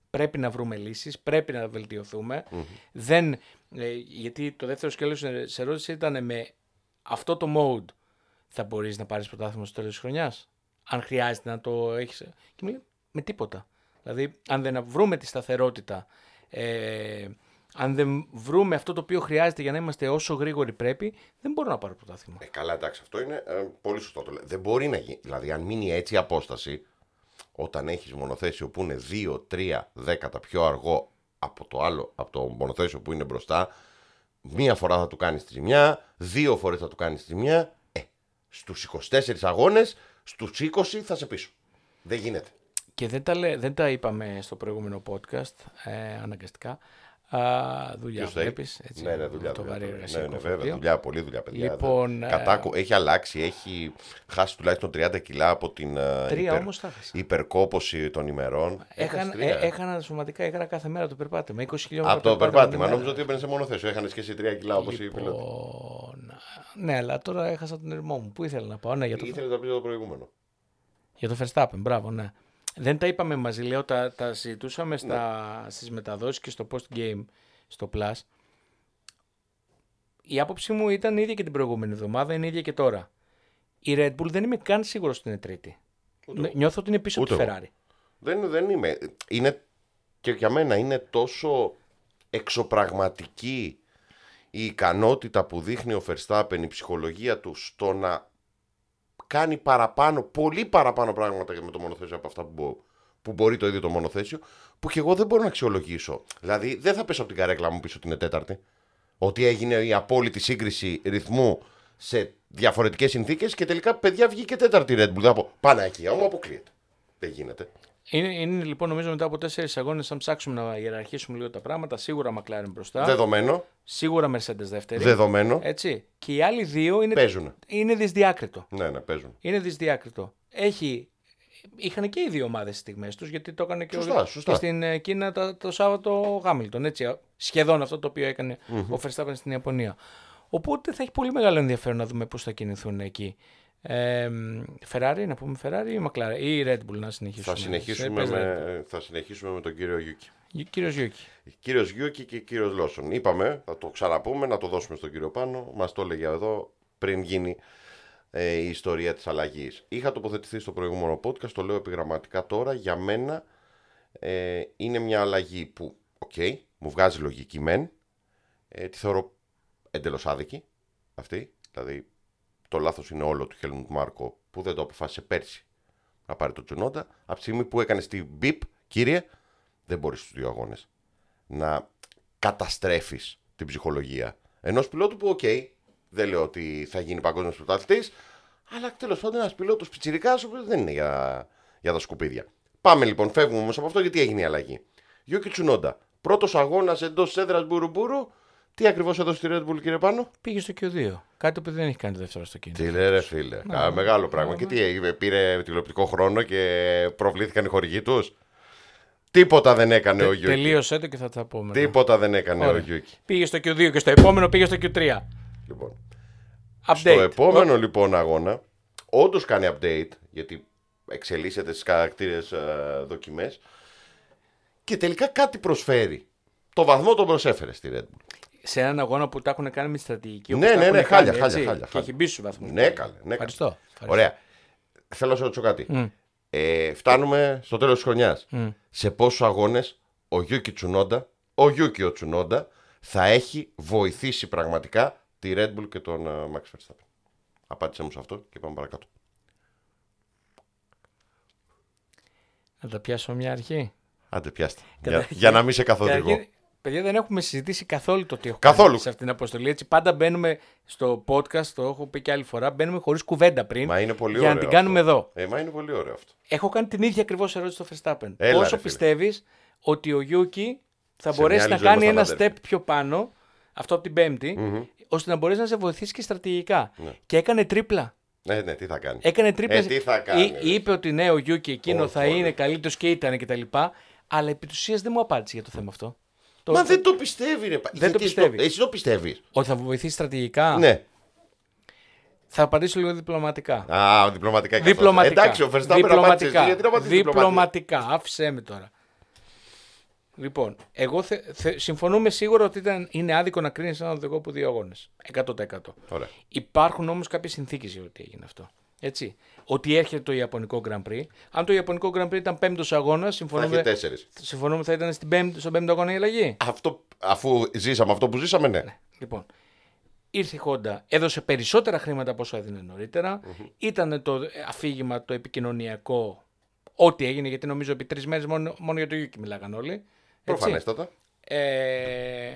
Πρέπει να βρούμε λύσεις, πρέπει να βελτιωθούμε. Mm-hmm. Δεν, ε, γιατί το δεύτερο σκέλος σε ερώτηση ήταν με αυτό το mode θα μπορείς να πάρεις πρωτάθλημα στο τέλος της χρονιάς. Αν χρειάζεται να το έχεις. Και μου λέει με τίποτα. Δηλαδή, αν δεν βρούμε τη σταθερότητα, ε, αν δεν βρούμε αυτό το οποίο χρειάζεται για να είμαστε όσο γρήγοροι πρέπει, δεν μπορώ να πάρω πρωτάθλημα. Ε, καλά, εντάξει, αυτό είναι ε, πολύ σωστό. Το λέω. Δεν μπορεί να γίνει. Δηλαδή, αν μείνει έτσι η απόσταση, όταν έχεις μονοθέσιο που είναι δύο τρία δέκατα πιο αργό από το άλλο, από το μονοθέσιο που είναι μπροστά, μία φορά θα του κάνεις τη ζημιά, δύο φορές θα του κάνεις τη ζημιά. Ε, στους είκοσι τέσσερις αγώνες, στους είκοσι θα σε πίσω. Δεν γίνεται. Και δεν τα, λέ, δεν τα είπαμε στο προηγούμενο podcast, ε, αναγκαστικά. Α, δουλειά βλέπεις. Έτσι, ναι, ναι, δουλειά. Το δουλειά, βαρύ ναι, ναι, βέβαια, δουλειά, πολύ δουλειά, παιδιά. Λοιπόν, Κατάκο, έχει αλλάξει, έχει χάσει τουλάχιστον τριάντα κιλά από την τρία υπερ, όμως υπερκόπωση των ημερών. Έχαν, ε, έχανα σωματικά ήγρα κάθε μέρα το περπάτημα, είκοσι χιλιόμετρα. Από το περπάτημα, νόμιζα ότι έμπαινε σε μονοθέσιο. Έχανε και εσύ τρία κιλά όπως λοιπόν, είπε. Λοιπόν, ναι, αλλά τώρα έχασα τον ερμό μου. Πού ήθελα να πάω, ναι, για το, ήθελε να πει το προηγούμενο. Για το Verstappen, μπράβο, ναι. Δεν τα είπαμε μαζί, λέω, τα, τα συζητούσαμε στα, ναι. στις μεταδόσεις και στο post-game στο Plus. Η άποψή μου ήταν ίδια και την προηγούμενη εβδομάδα, είναι ίδια και τώρα. Η Red Bull δεν είμαι καν σίγουρος ότι είναι τρίτη. Ούτε. Νιώθω ότι είναι πίσω από τη Ferrari. Δεν, δεν είμαι. Είναι, και για μένα είναι τόσο εξωπραγματική η ικανότητα που δείχνει ο Verstappen, η ψυχολογία του στο να κάνει παραπάνω, πολύ παραπάνω πράγματα με το μονοθέσιο από αυτά που, μπο, που μπορεί το ίδιο το μονοθέσιο, που και εγώ δεν μπορώ να αξιολογήσω. Δηλαδή δεν θα πέσω από την καρέκλα μου πίσω ότι είναι τέταρτη. Ότι έγινε η απόλυτη σύγκριση ρυθμού σε διαφορετικές συνθήκες και τελικά παιδιά βγήκε τέταρτη Red Bull. Θα πω Παναγία μου, αποκλείεται. Δεν γίνεται. Είναι, είναι λοιπόν νομίζω μετά από τέσσερις αγώνες, αν ψάξουμε να ιεραρχήσουμε λίγο τα πράγματα, σίγουρα McLaren μπροστά. Δεδομένο. Σίγουρα Mercedes δεύτερη. Δεδομένο. Έτσι. Και οι άλλοι δύο είναι, παίζουν. είναι δυσδιάκριτο. Ναι, ναι, παίζουν. Είναι δυσδιάκριτο. Έχει. Είχαν και οι δύο ομάδες στις στιγμές τους, γιατί το έκανε και, σωστά, ο, σωστά. και στην Κίνα το, το Σάββατο ο Χάμιλτον. Έτσι, σχεδόν αυτό το οποίο έκανε mm-hmm. ο Verstappen στην Ιαπωνία. Οπότε θα έχει πολύ μεγάλο ενδιαφέρον να δούμε πώς θα κινηθούν εκεί. Ε, Ferrari, να πούμε Ferrari ή McLaren ή Red Bull να συνεχίσουμε. Θα συνεχίσουμε, με, θα συνεχίσουμε με τον κύριο Γιούκι. Κύριος Γιούκι. Κύριος Γιούκι και κύριος Λόσον. Είπαμε, θα το ξαναπούμε, να το δώσουμε στον κύριο Πάνο. Μας το έλεγε εδώ πριν γίνει ε, η ιστορία της αλλαγής. Είχα τοποθετηθεί στο προηγούμενο podcast, το λέω επιγραμματικά τώρα. Για μένα ε, είναι μια αλλαγή που, οκ, okay, μου βγάζει λογική μεν. Ε, τη θεωρώ εντελώς άδικη αυτή. Δηλαδή, το λάθος είναι όλο του Χέλμουντ Μάρκο που δεν το αποφάσισε πέρσι να πάρει το Τσουνόντα. Από τη στιγμή που έκανε τη μπιπ, κύριε, δεν μπορείς στους δύο αγώνες να καταστρέφεις την ψυχολογία ενός πιλότου που, οκ, okay, δεν λέω ότι θα γίνει παγκόσμιος πρωταθλητής, αλλά τέλος πάντων ένας πιλότος πιτσιρικάς, ο οποίος δεν είναι για, για τα σκουπίδια. Πάμε λοιπόν, φεύγουμε όμως από αυτό γιατί έγινε η αλλαγή. Γιούκι Τσουνόντα, πρώτος αγώνας εντός έδρας μπουρου-μπουρου. Τι ακριβώς έδωσε στη Red Bull, κύριε Πάνο? Πήγε στο κιου δύο. Κάτι που δεν έχει κάνει το δεύτερο αυτοκίνητο. Τι λέει, ρε φίλε. Να, Α, μεγάλο πράγμα. Να, και τι έγινε, πήρε τηλεοπτικό χρόνο και προβλήθηκαν οι χορηγοί τους. Τίποτα δεν έκανε Τε, ο Γιούκι. Τελείωσέ το και θα τα πούμε. Τίποτα δεν έκανε Ωραία. ο Γιούκι. Πήγε στο κιου δύο και στο επόμενο πήγε στο κιου τρία. Λοιπόν. Update. Στο επόμενο oh. λοιπόν αγώνα, όντως κάνει update, γιατί εξελίσσεται στις χαρακτήρες uh, δοκιμές και τελικά κάτι προσφέρει. Το βαθμό τον προσέφερε στη Red Bull. Σε έναν αγώνα που τα έχουν κάνει με τη στρατηγική. Ναι, ναι, ναι, χάλια, χάλια, χάλια. Και έχει μπει στους βαθμούς. Ναι, καλά. Ναι, Ευχαριστώ. Ωραία. Θέλω να σε ρωτήσω κάτι. Mm. Ε, φτάνουμε στο τέλος της χρονιάς. Mm. Σε πόσους αγώνες ο Γιούκι Τσουνόντα, ο Γιούκι ο Τσουνόντα, θα έχει βοηθήσει πραγματικά τη Red Bull και τον uh, Max Verstappen? Απάντησε μου σε αυτό και πάμε παρακάτω. Να τα πιάσω μια αρχή. Άντε πιάστε. Για, για να μην σε καθοδηγώ. Παιδιά, δεν έχουμε συζητήσει καθόλου το τι έχω καθόλου. κάνει σε αυτήν την αποστολή. Έτσι, πάντα μπαίνουμε στο podcast, το έχω πει και άλλη φορά, μπαίνουμε χωρίς κουβέντα πριν. Μα είναι πολύ για ωραίο να την αυτό. κάνουμε εδώ. Ε, μα είναι πολύ ωραίο αυτό. Έχω κάνει την ίδια ακριβώς ερώτηση στο Verstappen. Έλα, Πόσο πιστεύεις ότι ο Γιούκι θα σε μπορέσει να κάνει ένα αδέρφη. step πιο πάνω, αυτό από την Πέμπτη, mm-hmm. ώστε να μπορέσει να σε βοηθήσει και στρατηγικά. Ναι. Και έκανε τρίπλα. Ναι, ναι, τι θα κάνει. Έκανε τρίπλα. Ε, τι θα κάνει. Ή, είπε ότι ναι, ο Γιούκι εκείνο oh, θα oh, είναι oh. καλύτερος και ήταν κτλ. Αλλά επί της ουσίας δεν μου απάντησε για το θέμα αυτό. Μα το... δεν το πιστεύει, ρε. Δεν Γιατί το πιστεύει. Το... Εσύ το πιστεύεις. Ότι θα βοηθήσει στρατηγικά. Ναι. Θα απαντήσω λίγο διπλωματικά. Α, διπλωματικά και διπλωματικά. Εντάξει, ο Verstappen απάντησε. Γιατί να απαντήσεις διπλωματικά. Άφησέ με τώρα. Λοιπόν, εγώ θε, θε, συμφωνούμε σίγουρα ότι ήταν, είναι άδικο να κρίνει έναν οδηγό που δύο αγώνες. εκατό τοις εκατό. Ωραία. Υπάρχουν όμως κάποιες συνθήκες για ότι έγινε αυτό. Έτσι. Ότι έρχεται το Ιαπωνικό Grand Prix. Αν το Ιαπωνικό Grand Prix ήταν πέμπτος αγώνας, συμφωνούμε. Θα έχει τέσσερις. Συμφωνούμε θα ήταν στην πέμπτη, στον πέμπτο αγώνα η αλλαγή. Αυτό, αφού ζήσαμε αυτό που ζήσαμε, ναι. Ναι. Λοιπόν, ήρθε η Honda, έδωσε περισσότερα χρήματα από όσο έδινε νωρίτερα. Mm-hmm. Ήταν το αφήγημα το επικοινωνιακό. Ό,τι έγινε, γιατί νομίζω επί τρεις μέρες μόνο, μόνο για το Yuki μιλάγαν όλοι. Προφανέστατα. Ε,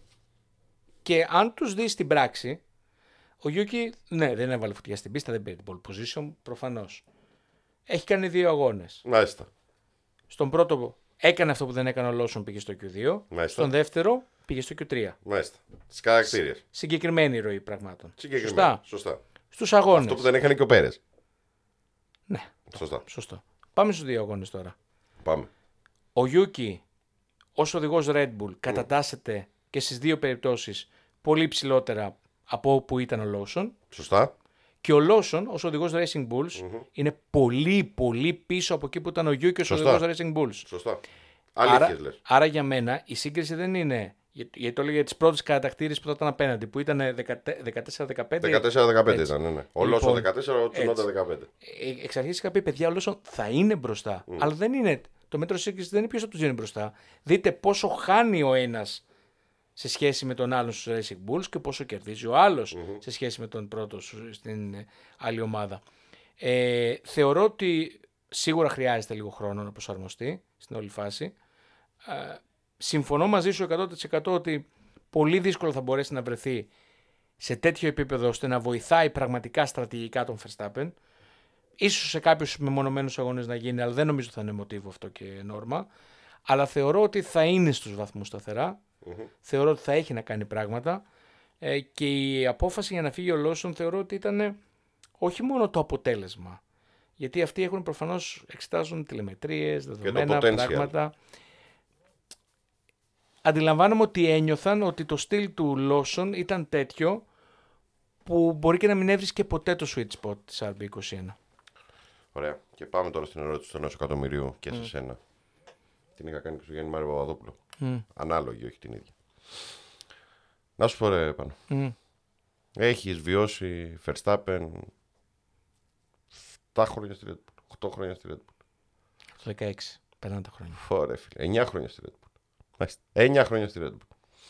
και αν τους δεις στην πράξη, ο Yuki, ναι, δεν έβαλε φωτιά στην πίστα, δεν πήρε την pole position, προφανώς. Έχει κάνει δύο αγώνες. Μάλιστα. Στον πρώτο έκανε αυτό που δεν έκανε ο Lawson, πήγε στο κιου δύο. Μάλιστα. Στον δεύτερο πήγε στο κιου τρία. Μάλιστα. Τις χαρακτήριες. Συγκεκριμένη ροή πραγμάτων. Συγκεκριμένα. Σωστά. Σωστά. Στους αγώνες. Αυτό που δεν έκανε και ο Πέρες. Ναι. Σωστά. Σωστό. Πάμε στους δύο αγώνες τώρα. Πάμε. Ο Yuki, ως οδηγός Red Bull, κατατάσσεται και στις δύο περιπτώσεις πολύ ψηλότερα από όπου ήταν ο Lawson. Σωστά. Και ο Lawson, ως οδηγός Racing Bulls, mm-hmm. είναι πολύ πολύ πίσω από εκεί που ήταν ο Yuki ως οδηγός Racing Bulls. Σωστά. Αλήθειες λες. Άρα για μένα η σύγκριση δεν είναι, γιατί το έλεγα για τις πρώτες κατακτήρες που θα ήταν απέναντι, που ήταν δεκατέσσερα δεκαπέντε. δεκατέσσερα δεκαπέντε ήταν, ναι, ναι. Ο Λοιπόν, Lawson δεκατέσσερα, ο Tsunoda δεκαπέντε. Ε, εξ αρχής είχα πει, παιδιά, ο Lawson θα είναι μπροστά. Mm. Αλλά δεν είναι. Το μέτρο σύγκριση δεν είναι ποιος από τους δύο είναι μπροστά. Δείτε πόσο χάνει ο ένας σε σχέση με τον άλλον στους Racing Bulls και πόσο κερδίζει ο άλλος mm-hmm. σε σχέση με τον πρώτο στην άλλη ομάδα. Ε, θεωρώ ότι σίγουρα χρειάζεται λίγο χρόνο να προσαρμοστεί στην όλη φάση. Ε, συμφωνώ μαζί σου εκατό τοις εκατό ότι πολύ δύσκολο θα μπορέσει να βρεθεί σε τέτοιο επίπεδο ώστε να βοηθάει πραγματικά στρατηγικά τον Verstappen. Ίσως σε κάποιους μεμονωμένους αγώνες να γίνει, αλλά δεν νομίζω θα είναι μοτίβο αυτό και νόρμα. Αλλά θεωρώ ότι θα είναι στους βαθμούς σταθερά. Mm-hmm. Θεωρώ ότι θα έχει να κάνει πράγματα. Ε, και η απόφαση για να φύγει ο Lawson θεωρώ ότι ήταν όχι μόνο το αποτέλεσμα. Γιατί αυτοί έχουν προφανώς εξετάζουν τηλεμετρίες, δεδομένα, πράγματα. Αντιλαμβάνομαι ότι ένιωθαν ότι το στυλ του Lawson ήταν τέτοιο που μπορεί και να μην έβρισκε ποτέ το sweet spot της αρ μπι είκοσι ένα. Ωραία. Και πάμε τώρα στην ερώτηση του ενός εκατομμυρίου και mm. σε σένα. Την είχα κάνει και στο Γιάννη Μάριο Παπαδόπουλο. Mm. Ανάλογη, όχι την ίδια. Να σου πω ρε πάνω. Mm. Έχεις βιώσει Verstappen επτά χρόνια στη Red Bull, οκτώ χρόνια στη Red Bull. Το δεκαέξι, περνάνε τα χρόνια. Ωραία φίλε, εννιά χρόνια στη Red Bull. εννιά χρόνια στη Red Bull.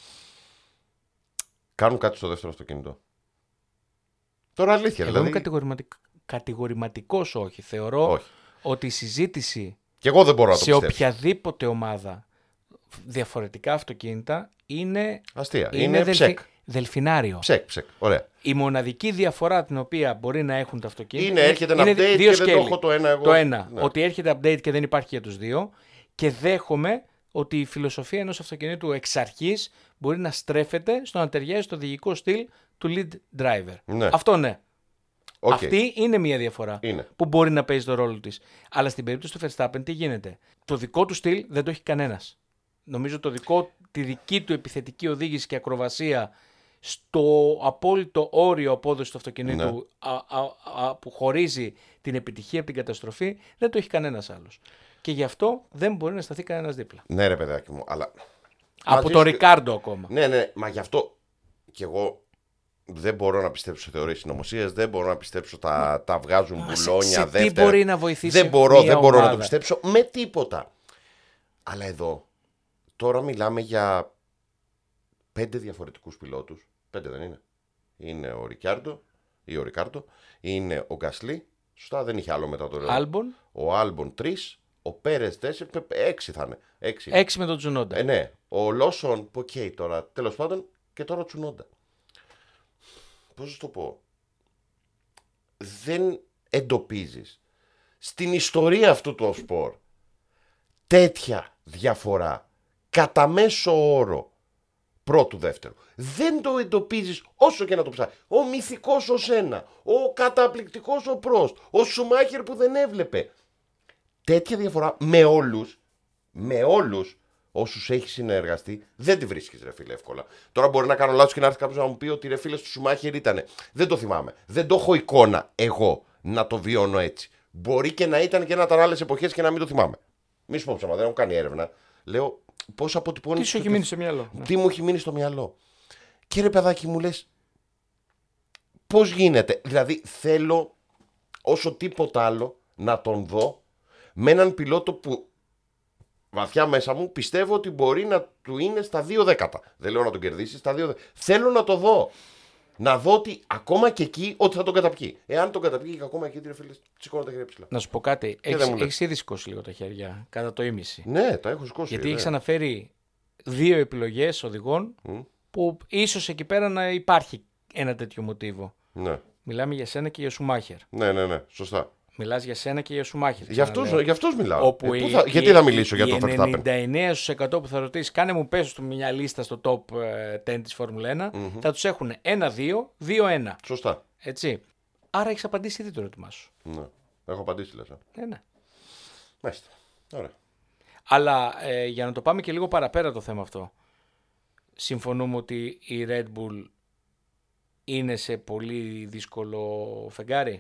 Κάνουν κάτι στο δεύτερο αυτοκίνητο. Τώρα αλήθεια. Εγώ δηλαδή... είμαι κατηγορηματικ... κατηγορηματικός όχι. Θεωρώ όχι. Ότι η συζήτηση και εγώ δεν μπορώ να το σε πιστέψω. Οποιαδήποτε ομάδα διαφορετικά αυτοκίνητα είναι, αστεία. Είναι, είναι δελφι... ψεκ. δελφινάριο. Ψεκ, ψεκ. Ωραία. Η μοναδική διαφορά την οποία μπορεί να έχουν τα αυτοκίνητα είναι έρχεται ένα update και σκέλη. Δεν το έχω το ένα εγώ. Το ένα, ναι. Ότι έρχεται update και δεν υπάρχει για τους δύο. Και δέχομαι ότι η φιλοσοφία ενός αυτοκινήτου εξ αρχής μπορεί να στρέφεται στο να ταιριάζει στο οδηγικό στυλ του lead driver. Ναι. Αυτό ναι. Okay. Αυτή είναι μια διαφορά είναι. Που μπορεί να παίζει το ρόλο της. Αλλά στην περίπτωση του Verstappen τι γίνεται. Το δικό του στυλ δεν το έχει κανένας. Νομίζω το δικό, τη δική του επιθετική οδήγηση και ακροβασία στο απόλυτο όριο απόδοση του αυτοκινήτου ναι. α, α, α, που χωρίζει την επιτυχία από την καταστροφή δεν το έχει κανένας άλλος. Και γι' αυτό δεν μπορεί να σταθεί κανένας δίπλα. Ναι ρε παιδάκι μου, αλλά... Από τον Ρικάρντο ακόμα. Ναι, ναι, μα γι' αυτό κι εγώ δεν μπορώ να πιστέψω σε θεωρίες συνωμοσίας, δεν μπορώ να πιστέψω τα, τα βγάζουν μα μπουλόνια, σε, σε δεύτερα. Τι μπορεί να βοηθήσει δεν μπορώ, μια δεν μπορώ ομάδα. να το πιστέψω με τίποτα. Αλλά εδώ, τώρα μιλάμε για πέντε διαφορετικούς πιλότους. Πέντε δεν είναι. Είναι ο Ρικάρντο ή ο Ρικάρντο, είναι ο Γκασλί, σωστά δεν είχε άλλο μετά το Άλμπον. Ο Άλμπον τρεις, ο Πέρες τέσσερις, έξι θα είναι. Έξι, έξι με τον Τσουνόντα. Ε, ναι. Ο Λόσον, οκ okay, τώρα, τέλος πάντων, και τώρα ο Τσουνόντα. Πώς θα το πω. Δεν εντοπίζεις στην ιστορία αυτού του σπορ τέτοια διαφορά κατά μέσο όρο πρώτου δεύτερου. Δεν το εντοπίζεις όσο και να το ψάχνεις. Ο μυθικός ο Σένα, ο καταπληκτικός ο Πρόστ, ο Σουμάχερ που δεν έβλεπε. Τέτοια διαφορά με όλους, με όλους όσους έχει συνεργαστεί, δεν τη βρίσκεις ρε φίλε εύκολα. Τώρα μπορεί να κάνω λάθος και να έρθει κάποιος να μου πει ότι ρε φίλε στο Σουμάχερ ήτανε. Δεν το θυμάμαι. Δεν το έχω εικόνα εγώ να το βιώνω έτσι. Μπορεί και να ήταν και να ήταν άλλες εποχές και να μην το θυμάμαι. Μη σου πω ψάμα, δεν έχω κάνει έρευνα. Λέω πώς αποτυπώνει. Τι σου έχει μείνει στο μυαλό. Τι μου έχει μείνει στο μυαλό. Και ρε παιδάκι μου λες, πώς γίνεται. Δηλαδή θέλω όσο τίποτα άλλο να τον δω με έναν πιλότο που βαθιά μέσα μου πιστεύω ότι μπορεί να του είναι στα δύο δέκατα. Δεν λέω να τον κερδίσει στα δύο δέκατα. Θέλω να το δω. Να δω ότι ακόμα και εκεί ότι θα τον καταπιεί. Εάν τον καταπιεί και ακόμα εκεί, ρε φίλε, σηκώνω τα χέρια ψηλά. Να σου πω κάτι. δεν μου λες. Έχεις ήδη σηκώσει λίγο τα χέρια, κατά το ίμιση. Ναι, τα έχω σηκώσει. Γιατί ναι. έχεις αναφέρει δύο επιλογές οδηγών Mm. που ίσως εκεί πέρα να υπάρχει ένα τέτοιο μοτίβο. Ναι. Μιλάμε για σένα και για Σουμάχερ. ναι, ναι, ναι, σωστά. Μιλάς για σένα και για Σουμάχερ. Γι' αυτός, γι' αυτός μιλάω. Όπου Ε, πού η- θα- η- γιατί θα μιλήσω η- για τον η Verstappen. ενενήντα εννέα τοις εκατό που θα ρωτήσει, κάνε μου πέσω στο μια λίστα στο top δέκα της Φόρμουλα ένα, Mm-hmm. θα τους έχουν ένα δύο, δύο ένα. Σωστά. Έτσι. Άρα έχεις απαντήσει ήδη το ερώτημά σου. Ναι. Έχω απαντήσει, λες. ε. Ναι, ναι. Μάλιστα. Ωραία. Αλλά ε, για να το πάμε και λίγο παραπέρα το θέμα αυτό. Συμφωνούμε ότι η Red Bull είναι σε πολύ δύσκολο φεγγάρι.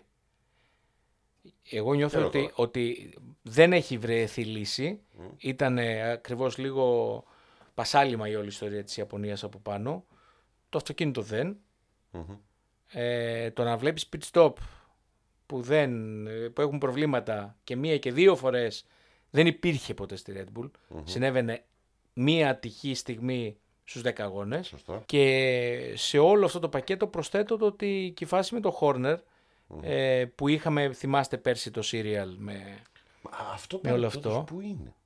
Εγώ νιώθω Θέλω ότι, τώρα. ότι δεν έχει βρεθεί λύση. Mm. Ήταν ακριβώς λίγο πασάλιμα η όλη ιστορία της Ιαπωνίας από πάνω. Το αυτοκίνητο δεν. Mm-hmm. Ε, το να βλέπεις pit stop που, δεν, που έχουν προβλήματα και μία και δύο φορές δεν υπήρχε ποτέ στη Red Bull. Mm-hmm. Συνέβαινε μία ατυχή στιγμή στους δέκα αγώνες. Σωστά. Και σε όλο αυτό το πακέτο προσθέτω το ότι και η φάση με το Horner mm-hmm. ε, που είχαμε, θυμάστε πέρσι το serial με, Α, αυτό με όλο παρεπτόντως αυτό. Πού είναι.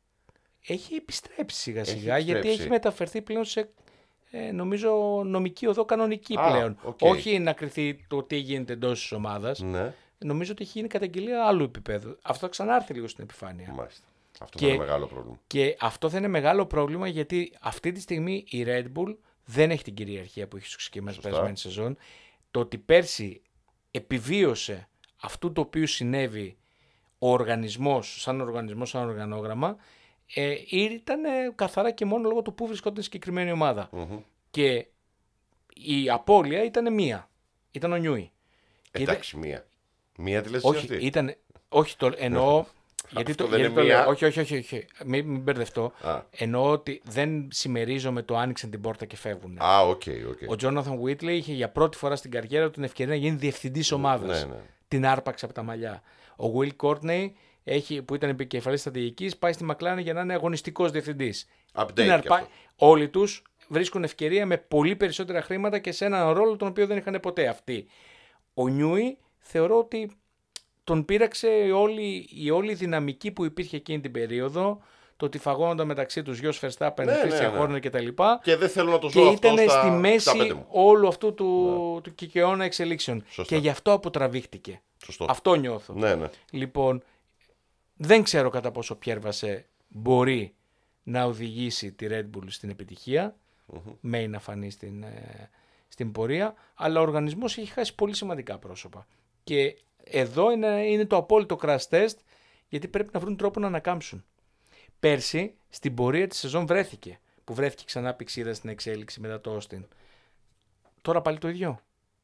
Έχει επιστρέψει σιγά Έχει σιγά γιατί επιστρέψει. έχει μεταφερθεί πλέον σε ε, νομίζω νομική οδό κανονική Α, πλέον. οκ. Όχι να κριθεί το τι γίνεται εντός της ομάδας. Ναι. Νομίζω ότι έχει γίνει καταγγελία άλλου επίπεδου. Αυτό θα ξανάρθει λίγο στην επιφάνεια. Μάλιστα. Αυτό Και- θα είναι μεγάλο πρόβλημα. Και αυτό θα είναι μεγάλο πρόβλημα γιατί αυτή τη στιγμή η Red Bull δεν έχει την κυριαρχία που έχει στο ξεκίνημα της Σωστά. περασμένης σεζόν. Το ότι πέρσι επιβίωσε αυτού το οποίο συνέβη ο οργανισμός, σαν οργανισμός, σαν οργανόγραμμα, ε, ήταν ε, καθαρά και μόνο λόγω του που βρισκόταν η συγκεκριμένη ομάδα. Μμμ. Και η απώλεια ήταν μία. Ήταν ο Νιούι. Και ήταν- Εντάξει, μία. Μία τη λες όχι, εσύ αυτή. ήταν, όχι το εννοώ. γιατί Αυτό το, δεν γιατί είναι το λέω. μία. Όχι, όχι, όχι. όχι. Μην, μην μπερδευτώ. Α. Εννοώ ότι δεν συμμερίζομαι το άνοιξαν την πόρτα και φεύγουν. Α, οκ, οκ. Ο Τζόναθαν Βίτλεϊ είχε για πρώτη φορά στην καριέρα του την ευκαιρία να γίνει διευθυντής ομάδας. ναι, ναι. Την άρπαξε από τα μαλλιά. Ο Will Courtney, έχει, που ήταν επικεφαλής στρατηγικής, πάει στη McLaren για να είναι αγωνιστικός διευθυντής. Update Την κι αρπα... αυτό. Όλοι τους βρίσκουν ευκαιρία με πολύ περισσότερα χρήματα και σε έναν ρόλο τον οποίο δεν είχαν ποτέ αυτοί. Ο Νιούι θεωρώ ότι τον πείραξε όλη, η όλη δυναμική που υπήρχε εκείνη την περίοδο, το ότι φαγώνονταν μεταξύ τους Γιώργος Verstappen, Ναι, Christian ναι, ναι. Horner κτλ. Και δεν θέλω να το Και ζω αυτό ήταν στα... στη στα μέση πέντε μου. όλου αυτού του, του κικαιώνα εξελίξεων. Σωστά. Και γι' αυτό αποτραβήχτηκε. Σωστό. Αυτό νιώθω. Ναι, ναι. Λοιπόν, δεν ξέρω κατά πόσο ο Πιέρ Βασέ μπορεί να οδηγήσει τη Red Bull στην επιτυχία, mm-hmm. με να φανεί στην, ε, στην πορεία, αλλά ο οργανισμός έχει χάσει πολύ σημαντικά πρόσωπα. Και εδώ είναι, είναι το απόλυτο crash test, γιατί πρέπει να βρουν τρόπο να ανακάμψουν. Πέρσι, στην πορεία της σεζόν βρέθηκε, που βρέθηκε ξανά πηξίδα στην εξέλιξη μετά το Austin. Τώρα πάλι το ίδιο.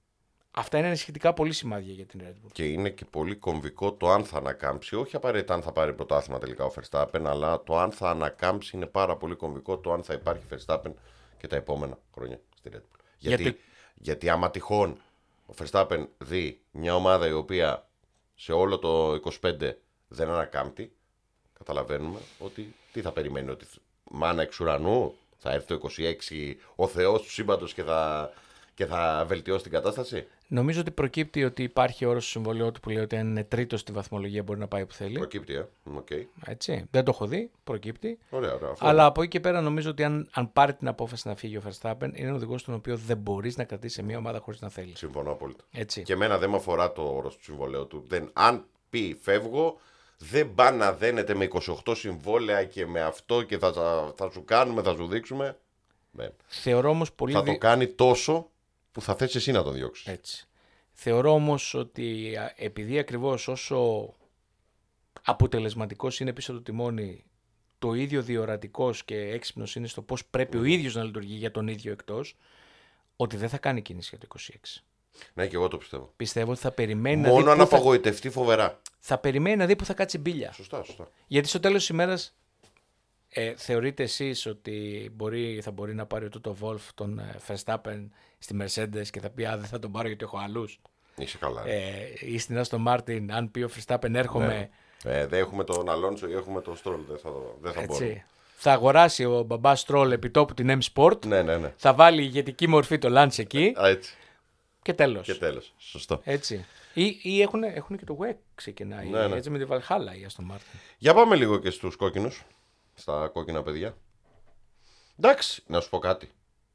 Αυτά είναι ενισχυτικά πολύ σημάδια για την Red Bull. Και είναι και πολύ κομβικό το αν θα ανακάμψει. Όχι απαραίτητα αν θα πάρει πρωτάθλημα τελικά ο Verstappen, αλλά το αν θα ανακάμψει είναι πάρα πολύ κομβικό το αν θα υπάρχει Verstappen και τα επόμενα χρόνια στη Red Bull. Γιατί, Γιατί- γιατί άμα τυχόν ο Verstappen δει μια ομάδα η οποία σε όλο το είκοσι πέντε δεν ανακάμπτει, καταλαβαίνουμε ότι τι θα περιμένει, ότι μάνα εξ ουρανού θα έρθει το είκοσι έξι ο Θεός του σύμπαντος και θα, και θα βελτιώσει την κατάσταση. Νομίζω ότι προκύπτει ότι υπάρχει όρος στο συμβολιό του που λέει ότι αν είναι τρίτος στη βαθμολογία μπορεί να πάει που θέλει. Προκύπτει, ε. Okay. Έτσι. Δεν το έχω δει, προκύπτει. Ωραία, ωραία. Αυτό Αλλά από εκεί και πέρα νομίζω ότι αν, αν πάρει την απόφαση να φύγει ο Verstappen, είναι ένα οδηγός τον οποίο δεν μπορείς να κρατήσει σε μια ομάδα χωρίς να θέλει. Συμφωνώ απόλυτα. Έτσι. Και εμένα δεν με αφορά το όρος του συμβολέου του. Δεν, αν πει φεύγω, δεν πάει να δένεται με είκοσι οκτώ συμβόλαια και με αυτό και θα, θα, θα σου κάνουμε, θα σου δείξουμε. Ναι. Θεωρώ όμως πολύ. Θα δι- το κάνει τόσο που θα θες εσύ να τον διώξεις. Έτσι. Θεωρώ όμως ότι α, επειδή ακριβώς όσο αποτελεσματικός είναι πίσω το τιμόνι, το ίδιο διορατικός και έξυπνος είναι στο πώς πρέπει ο ίδιος να λειτουργεί για τον ίδιο εκτός, ότι δεν θα κάνει κίνηση για το είκοσι έξι. Ναι, και εγώ το πιστεύω. Πιστεύω ότι θα περιμένει, να Μόνο δει, αν πού θα, απογοητευτεί φοβερά. θα περιμένει να δει που θα κάτσει μπίλια. Σωστά, σωστά. Γιατί στο τέλος της ημέρας Ε, θεωρείτε εσείς ότι μπορεί, θα μπορεί να πάρει ο Τότο Βολφ τον ε, Verstappen στη Mercedes και θα πει «Α, δεν θα τον πάρω γιατί έχω άλλους». Είσαι καλά. Ε, ή στην Aston Martin, αν πει ο Verstappen έρχομαι... Ναι. Ε, δεν έχουμε τον Αλόνσο ή έχουμε τον Στρόλ. Δεν θα, δεν θα μπορούμε. Θα αγοράσει ο μπαμπάς Στρόλ επιτόπου την M-Sport. Ναι, ναι, ναι. Θα βάλει ηγετική μορφή το Lance εκεί. Α, έτσι. Και τέλος. Και τέλος. Σωστό. Έτσι. Ή, ή έχουν, έχουν και το W E C ξεκινάει. Ναι, ναι. Έτσι με τη Valhalla η Aston Martin. Για πάμε λίγο και στους κόκκινους. Στα κόκκινα παιδιά. Εντάξει, να σου πω κάτι.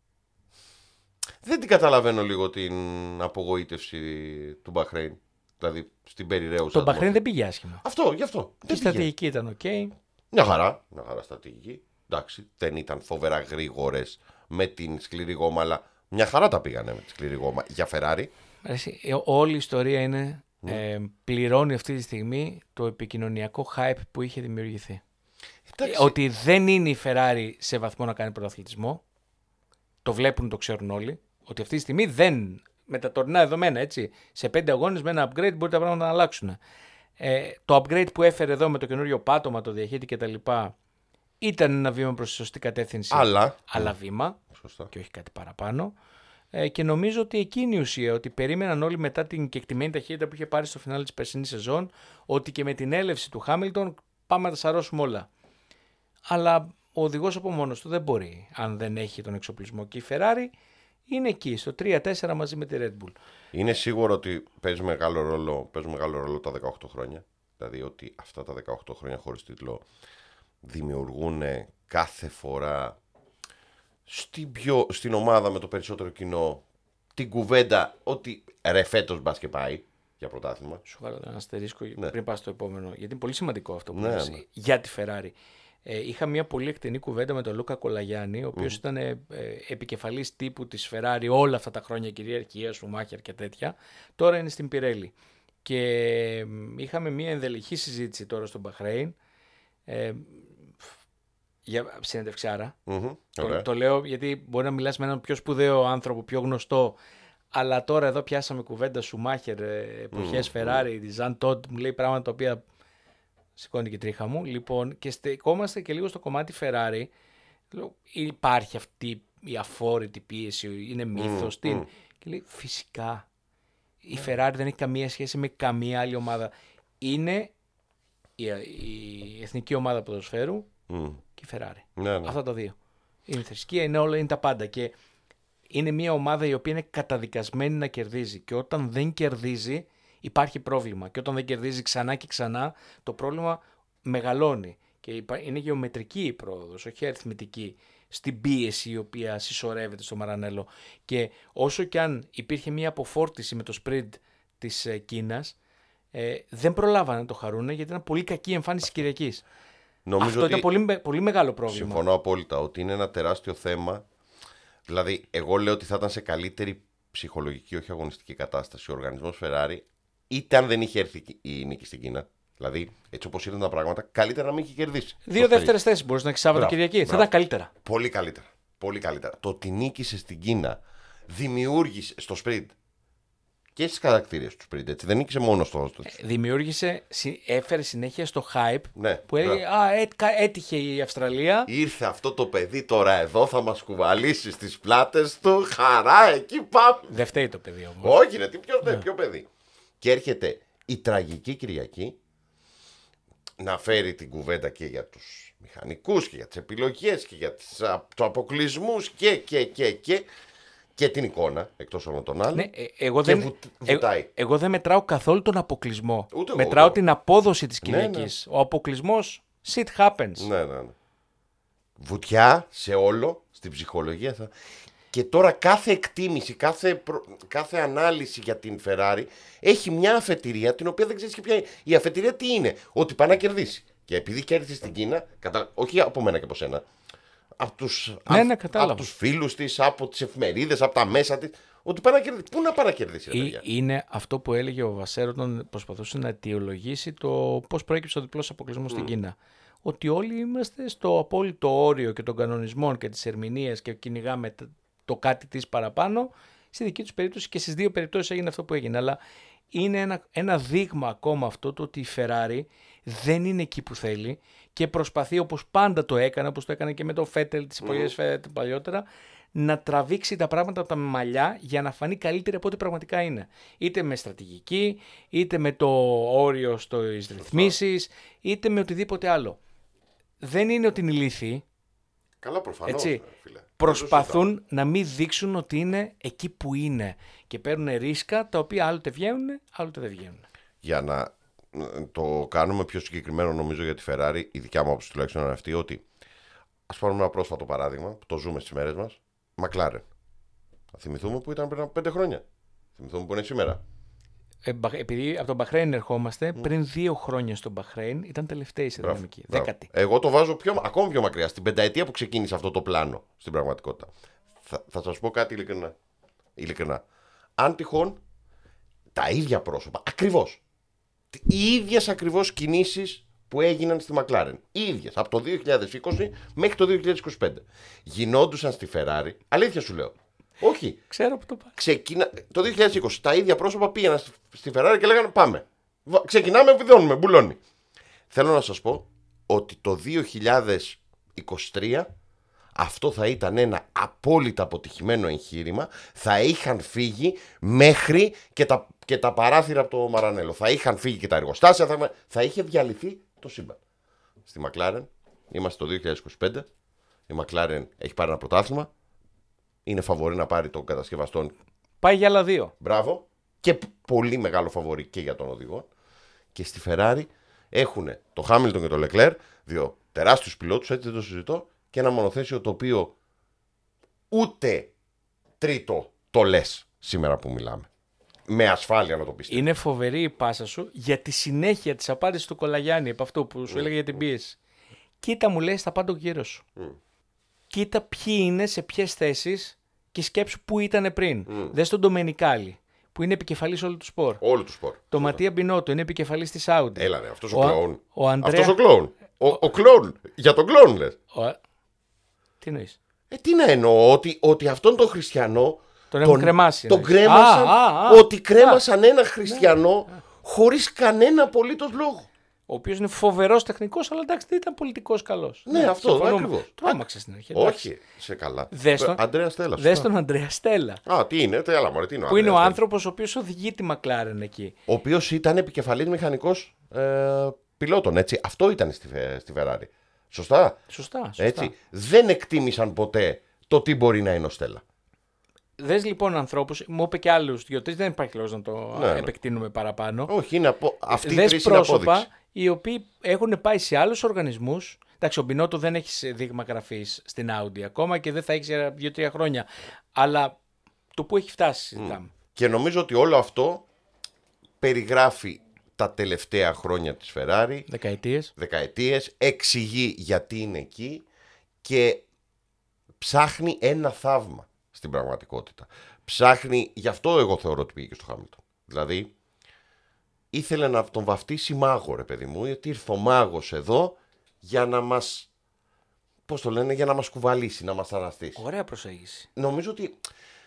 Δεν την καταλαβαίνω λίγο την απογοήτευση του Μπαχρέιν. Δηλαδή στην περιραίουσα. Το Μπαχρέιν δεν πήγε άσχημα. Αυτό, γι' αυτό. Η στρατηγική ήταν οκ. Okay. Μια χαρά. Μια χαρά στρατηγική. Εντάξει, δεν ήταν φοβερά γρήγορες με την σκληρή γόμα, αλλά μια χαρά τα πήγανε με τη σκληρή γόμα. Για Ferrari. Όλη η ιστορία είναι mm. ε, πληρώνει αυτή τη στιγμή το επικοινωνιακό hype που είχε δημιουργηθεί. Εντάξει. Ότι δεν είναι η Ferrari σε βαθμό να κάνει πρωταθλητισμό. Το βλέπουν, το ξέρουν όλοι. Ότι αυτή τη στιγμή δεν, με τα τωρινά δεδομένα, έτσι, σε πέντε αγώνες με ένα upgrade μπορεί τα πράγματα να αλλάξουν. Ε, το upgrade που έφερε εδώ με το καινούριο πάτωμα, το διαχείτη κτλ. Ήταν ένα βήμα προς τη σωστή κατεύθυνση. Αλλά, αλλά βήμα. Σωστά. Και όχι κάτι παραπάνω. Ε, και νομίζω ότι εκείνη η ουσία, ότι περίμεναν όλοι μετά την κεκτημένη ταχύτητα που είχε πάρει στο φινάλε της περσινής σεζόν, ότι και με την έλευση του Χάμιλτον πάμε να τα σαρώσουμε όλα. Αλλά ο οδηγός από μόνος του δεν μπορεί, αν δεν έχει τον εξοπλισμό. Και η Ferrari είναι εκεί, στο τρία τέσσερα μαζί με τη Red Bull. Είναι σίγουρο ότι παίζει μεγάλο ρόλο, παίζει μεγάλο ρόλο τα δεκαοκτώ χρόνια. Δηλαδή ότι αυτά τα δεκαοκτώ χρόνια χωρίς τίτλο δημιουργούν κάθε φορά στην, πιο, στην ομάδα με το περισσότερο κοινό την κουβέντα ότι ρε φέτος μπας και πάει για πρωτάθλημα. Σου βάλω ένα αστερίσκο ναι. πριν πας στο επόμενο, γιατί είναι πολύ σημαντικό αυτό που ναι, λες ναι. για τη Ferrari. Ε, είχα μια πολύ εκτενή κουβέντα με τον Λούκα Κολαγιάννη, ο οποίος mm. ήταν ε, επικεφαλής τύπου της Ferrari όλα αυτά τα χρόνια, κυριαρχία, Σουμάχερ και τέτοια. Τώρα είναι στην Πιρέλη. Και ε, είχαμε μια ενδελεχή συζήτηση τώρα στο Μπαχρέιν. Ε, για συνεντευξάρα. Mm-hmm. Το, okay. το λέω γιατί μπορεί να μιλάς με έναν πιο σπουδαίο άνθρωπο, πιο γνωστό, αλλά τώρα εδώ πιάσαμε κουβέντα Σουμάχερ, εποχές mm-hmm. Ferrari, τη Ζαν Τόντ, μου λέει πράγματα τα οποία σηκώνει και τρίχα μου. Λοιπόν, και στεκόμαστε και λίγο στο κομμάτι Ferrari. Υπάρχει αυτή η αφόρητη πίεση, είναι μύθος. Mm, mm. Και λέει φυσικά η Ferrari δεν έχει καμία σχέση με καμία άλλη ομάδα. Είναι η, η εθνική ομάδα ποδοσφαίρου mm. και η Ferrari. Ναι, ναι. Αυτά τα δύο. Είναι η θρησκεία, είναι όλα, είναι τα πάντα. Και είναι μια ομάδα η οποία είναι καταδικασμένη να κερδίζει. Και όταν δεν κερδίζει υπάρχει πρόβλημα. Και όταν δεν κερδίζει ξανά και ξανά, το πρόβλημα μεγαλώνει. Και είναι γεωμετρική η πρόοδος, όχι αριθμητική, στην πίεση η οποία συσσωρεύεται στο Μαρανέλο. Και όσο και αν υπήρχε μια αποφόρτιση με το sprint της ε, Κίνας, ε, δεν προλάβανε να το χαρούνε γιατί ήταν πολύ κακή η εμφάνιση της Κυριακής. Νομίζω Αυτό ότι ήταν πολύ, πολύ μεγάλο πρόβλημα. Συμφωνώ απόλυτα ότι είναι ένα τεράστιο θέμα. Δηλαδή, εγώ λέω ότι θα ήταν σε καλύτερη ψυχολογική, όχι αγωνιστική κατάσταση ο οργανισμός Ferrari, είτε αν δεν είχε έρθει η νίκη στην Κίνα. Δηλαδή, έτσι όπως ήταν τα πράγματα, καλύτερα να μην είχε κερδίσει. Δύο δεύτερες θέσεις μπορείς να έχεις Σάββατο Κυριακή. Θα ήταν καλύτερα. Πολύ καλύτερα. Πολύ καλύτερα. Το ότι νίκησε στην Κίνα δημιούργησε στο sprint και στις κατακτήριες του sprint. Έτσι. Δεν νίκησε μόνο στο. Δημιούργησε, έφερε συνέχεια στο hype ναι, που έλεγε Α, έ, έτυχε η Αυστραλία. Ήρθε αυτό το παιδί τώρα εδώ, θα μας κουβαλήσει στις πλάτες του. Χαρά, εκεί πάμε. Δεν φταίει το παιδί όμως. Όχι, ρε, τι ποιο, ναι. ποιο παιδί. Και έρχεται η τραγική Κυριακή να φέρει την κουβέντα και για τους μηχανικούς και για τις επιλογές και για τους αποκλεισμούς και, και, και, και, και την εικόνα εκτός όλων των άλλων. Ναι, εγώ, δεν, βουτ, βουτάει. Ε, εγώ δεν μετράω καθόλου τον αποκλεισμό. Ούτε εγώ, μετράω ούτε. την απόδοση της Κυριακής. Ναι, ναι. Ο αποκλεισμός, shit happens. Ναι, ναι, ναι. Βουτιά σε όλο, στην ψυχολογία θα... Και τώρα κάθε εκτίμηση, κάθε, προ... κάθε ανάλυση για την Ferrari έχει μια αφετηρία την οποία δεν ξέρεις και ποια είναι. Η αφετηρία τι είναι, ότι πάει να κερδίσει. Και επειδή κέρδισε στην Κίνα, κατα... όχι από μένα και από σένα, από τους, ναι, ναι, από τους φίλους της, από τις εφημερίδες, από τα μέσα της, ότι πάει να κερδίσει. Πού να πάει να κερδίσει, ρε παιδιά. Είναι αυτό που έλεγε ο Βασέρο όταν προσπαθούσε να αιτιολογήσει το πώς προέκυψε ο διπλός αποκλεισμός mm. στην Κίνα. Ότι όλοι είμαστε στο απόλυτο όριο και των κανονισμών και της ερμηνείας και κυνηγάμε το κάτι της παραπάνω. Στη δική τους περίπτωση και στις δύο περιπτώσεις έγινε αυτό που έγινε. Αλλά είναι ένα, ένα δείγμα ακόμα αυτό το ότι η Ferrari δεν είναι εκεί που θέλει και προσπαθεί, όπως πάντα το έκανε, όπως το έκανε και με το Φέτελ τις εποχές mm. Φέτελ παλιότερα, να τραβήξει τα πράγματα από τα μαλλιά για να φανεί καλύτερη από ό,τι πραγματικά είναι. Είτε με στρατηγική, είτε με το όριο στις ρυθμίσεις, είτε με οτιδήποτε άλλο. Δεν είναι ότι είναι ηλίθιοι. Καλά, προφανώς. Έτσι, φίλε. προσπαθούν να μην δείξουν ότι είναι εκεί που είναι και παίρνουν ρίσκα τα οποία άλλοτε βγαίνουν, άλλοτε δεν βγαίνουν. Για να το κάνουμε πιο συγκεκριμένο, νομίζω για τη Ferrari, η δικιά μου άποψη τουλάχιστον είναι αυτή, ότι ας πάρουμε ένα πρόσφατο παράδειγμα που το ζούμε στις μέρες μας. McLaren. Θα θυμηθούμε που ήταν πριν από πέντε χρόνια. Θα θυμηθούμε που είναι σήμερα. Ε, επειδή από τον Μπαχρέιν ερχόμαστε, mm. πριν δύο χρόνια στον Μπαχρέιν ήταν τελευταίοι σε δυναμική. Δέκατη. Εγώ το βάζω πιο, ακόμα πιο μακριά. Στην πενταετία που ξεκίνησε αυτό το πλάνο στην πραγματικότητα. Θα, θα σας πω κάτι ειλικρινά. ειλικρινά. Αν τυχόν τα ίδια πρόσωπα, ακριβώς. Οι ίδιες ακριβώς κινήσεις που έγιναν στη McLaren. Οι ίδιες. Από το δύο χιλιάδες είκοσι μέχρι το δύο χιλιάδες είκοσι πέντε. Γινόντουσαν στη Ferrari. Αλήθεια σου λέω. Όχι. Ξέρω που το πάει. Ξεκίνα... Το δύο χιλιάδες είκοσι τα ίδια πρόσωπα πήγαιναν στη Ferrari και λέγανε πάμε. Ξεκινάμε, βιδώνουμε, μπουλώνει. Θέλω να σας πω ότι το δύο χιλιάδες είκοσι τρία αυτό θα ήταν ένα απόλυτα αποτυχημένο εγχείρημα. Θα είχαν φύγει μέχρι και τα, και τα παράθυρα από το Μαρανέλο. Θα είχαν φύγει και τα εργοστάσια. Θα, θα είχε διαλυθεί το σύμπαν. Στη McLaren είμαστε το δύο χιλιάδες είκοσι πέντε. Η McLaren έχει πάρει ένα πρωτάθλημα. Είναι φαβορί να πάρει των κατασκευαστών. Πάει για άλλα δύο. Μπράβο. Και πολύ μεγάλο φαβορί και για τον οδηγό. Και στη Ferrari έχουν το Hamilton και το Leclerc, δύο τεράστιους πιλότους, έτσι δεν το συζητώ, και ένα μονοθέσιο το οποίο ούτε τρίτο το λες σήμερα που μιλάμε. Με ασφάλεια να το πιστεύω. Είναι φοβερή η πάσα σου για τη συνέχεια της απάντησης του Κολαγιάννη από αυτό που σου mm. έλεγε για την πίεση. Mm. Κοίτα, μου λέει, στα πάντα ο γύρος σου. Mm. Κοίτα ποιοι είναι σε ποιες θέσεις και σκέψου που ήταν πριν. Mm. Δες τον Ντομενικάλη, που είναι επικεφαλής όλου του σπορ. Όλου του σπορ. Το Ματία Μπινότο είναι επικεφαλής της Audi. Έλα ρε, αυτός ο, ο κλόουν. Ο Αντρέα... Αυτός ο κλόουν. Ο, ο κλόουν. Για τον κλόουν λες. Ο... Τι εννοείς? Ε, τι να εννοώ, ότι, ότι αυτόν τον χριστιανό τον έχουν κρεμάσει. Τον κρέμασαν, α, α, α, ότι κρέμασαν α, ένα χριστιανό ναι, χωρίς κανένα απολύτως λόγο. Ο οποίος είναι φοβερός τεχνικός, αλλά εντάξει δεν ήταν πολιτικός καλός. Ναι, ναι αυτό ακριβώς. Τρόμαξε στην αρχή. Όχι, σε καλά. Δες τον Αντρέα Στέλλα. Δες τον Αντρέα Στέλλα. Α, τι είναι, τέλα μωρέ, τι είναι ο που είναι ο άνθρωπος ο οποίος οδηγεί τη McLaren εκεί. Ο οποίος ήταν επικεφαλής μηχανικός ε, πιλότων, έτσι. Αυτό ήταν στη, στη Ferrari. Σωστά. Σωστά, σωστά. Έτσι. Δεν εκτίμησαν ποτέ το τι μπορεί να είναι ο Στέλλα. Δες λοιπόν ανθρώπους, μου είπε και άλλους δύο-τρεις, δεν υπάρχει λόγος να το ναι, επεκτείνουμε ναι. παραπάνω. Όχι, είναι απο... αυτή Δες η πρόσωπα απόδειξη. Οι οποίοι έχουν πάει σε άλλους οργανισμούς. Εντάξει, ο Μπινότο δεν έχει δείγμα γραφής στην Audi ακόμα και δεν θα έχει σε δύο-τρία χρόνια. Αλλά το που έχει φτάσει συζητάμε. Mm. Και νομίζω ότι όλο αυτό περιγράφει τα τελευταία χρόνια της Ferrari. Δεκαετίες. Δεκαετίες. Εξηγεί γιατί είναι εκεί και ψάχνει ένα θαύμα στην πραγματικότητα. Ψάχνει, γι' αυτό εγώ θεωρώ ότι πήγε και στο Hamilton. Δηλαδή, ήθελε να τον βαφτίσει μάγο, ρε παιδί μου, γιατί ήρθε ο μάγος εδώ για να μας, πώς το λένε, για να μας κουβαλήσει, να μας αναστήσει. Ωραία προσέγγιση. Νομίζω ότι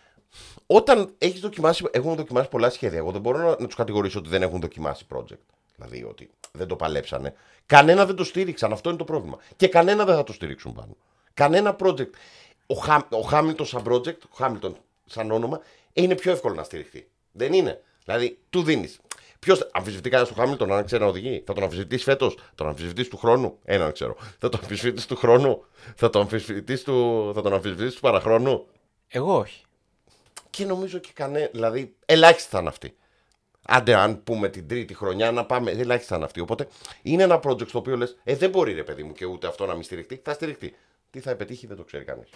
όταν έχεις δοκιμάσει, έχουν δοκιμάσει πολλά σχέδια, εγώ δεν μπορώ να, να τους κατηγορήσω ότι δεν έχουν δοκιμάσει project. Δηλαδή ότι δεν το παλέψανε. Κανένα δεν το στήριξαν, αυτό είναι το πρόβλημα. Και κανένα δεν θα το στηρίξουν πάνω. Κανένα project. Ο, Χα, ο Hamilton σαν project, ο Hamilton σαν όνομα, είναι πιο εύκολο να στηριχθεί. Δεν είναι. Δηλαδή, του δίνεις. Ποιος αμφισβητεί κανένα του Χάμιλτον, αν ξέρει να οδηγεί? Θα τον αμφισβητήσει φέτος, θα τον αμφισβητήσει του χρόνου? Έναν ξέρω. Θα τον αμφισβητήσει του χρόνου, θα τον αμφισβητήσει του, θα τον αμφισβητήσει του παραχρόνου? Εγώ όχι. Και νομίζω και κανένα. Δηλαδή, ελάχιστα θα είναι αυτοί. Άντε, αν πούμε την τρίτη χρονιά, να πάμε. Ελάχιστα θα είναι αυτοί. Οπότε είναι ένα project στο οποίο λες, ε, δεν μπορεί ρε παιδί μου και ούτε αυτό να μην στηριχτεί. Θα στηριχτεί. Τι θα επιτύχει δεν το ξέρει κανείς.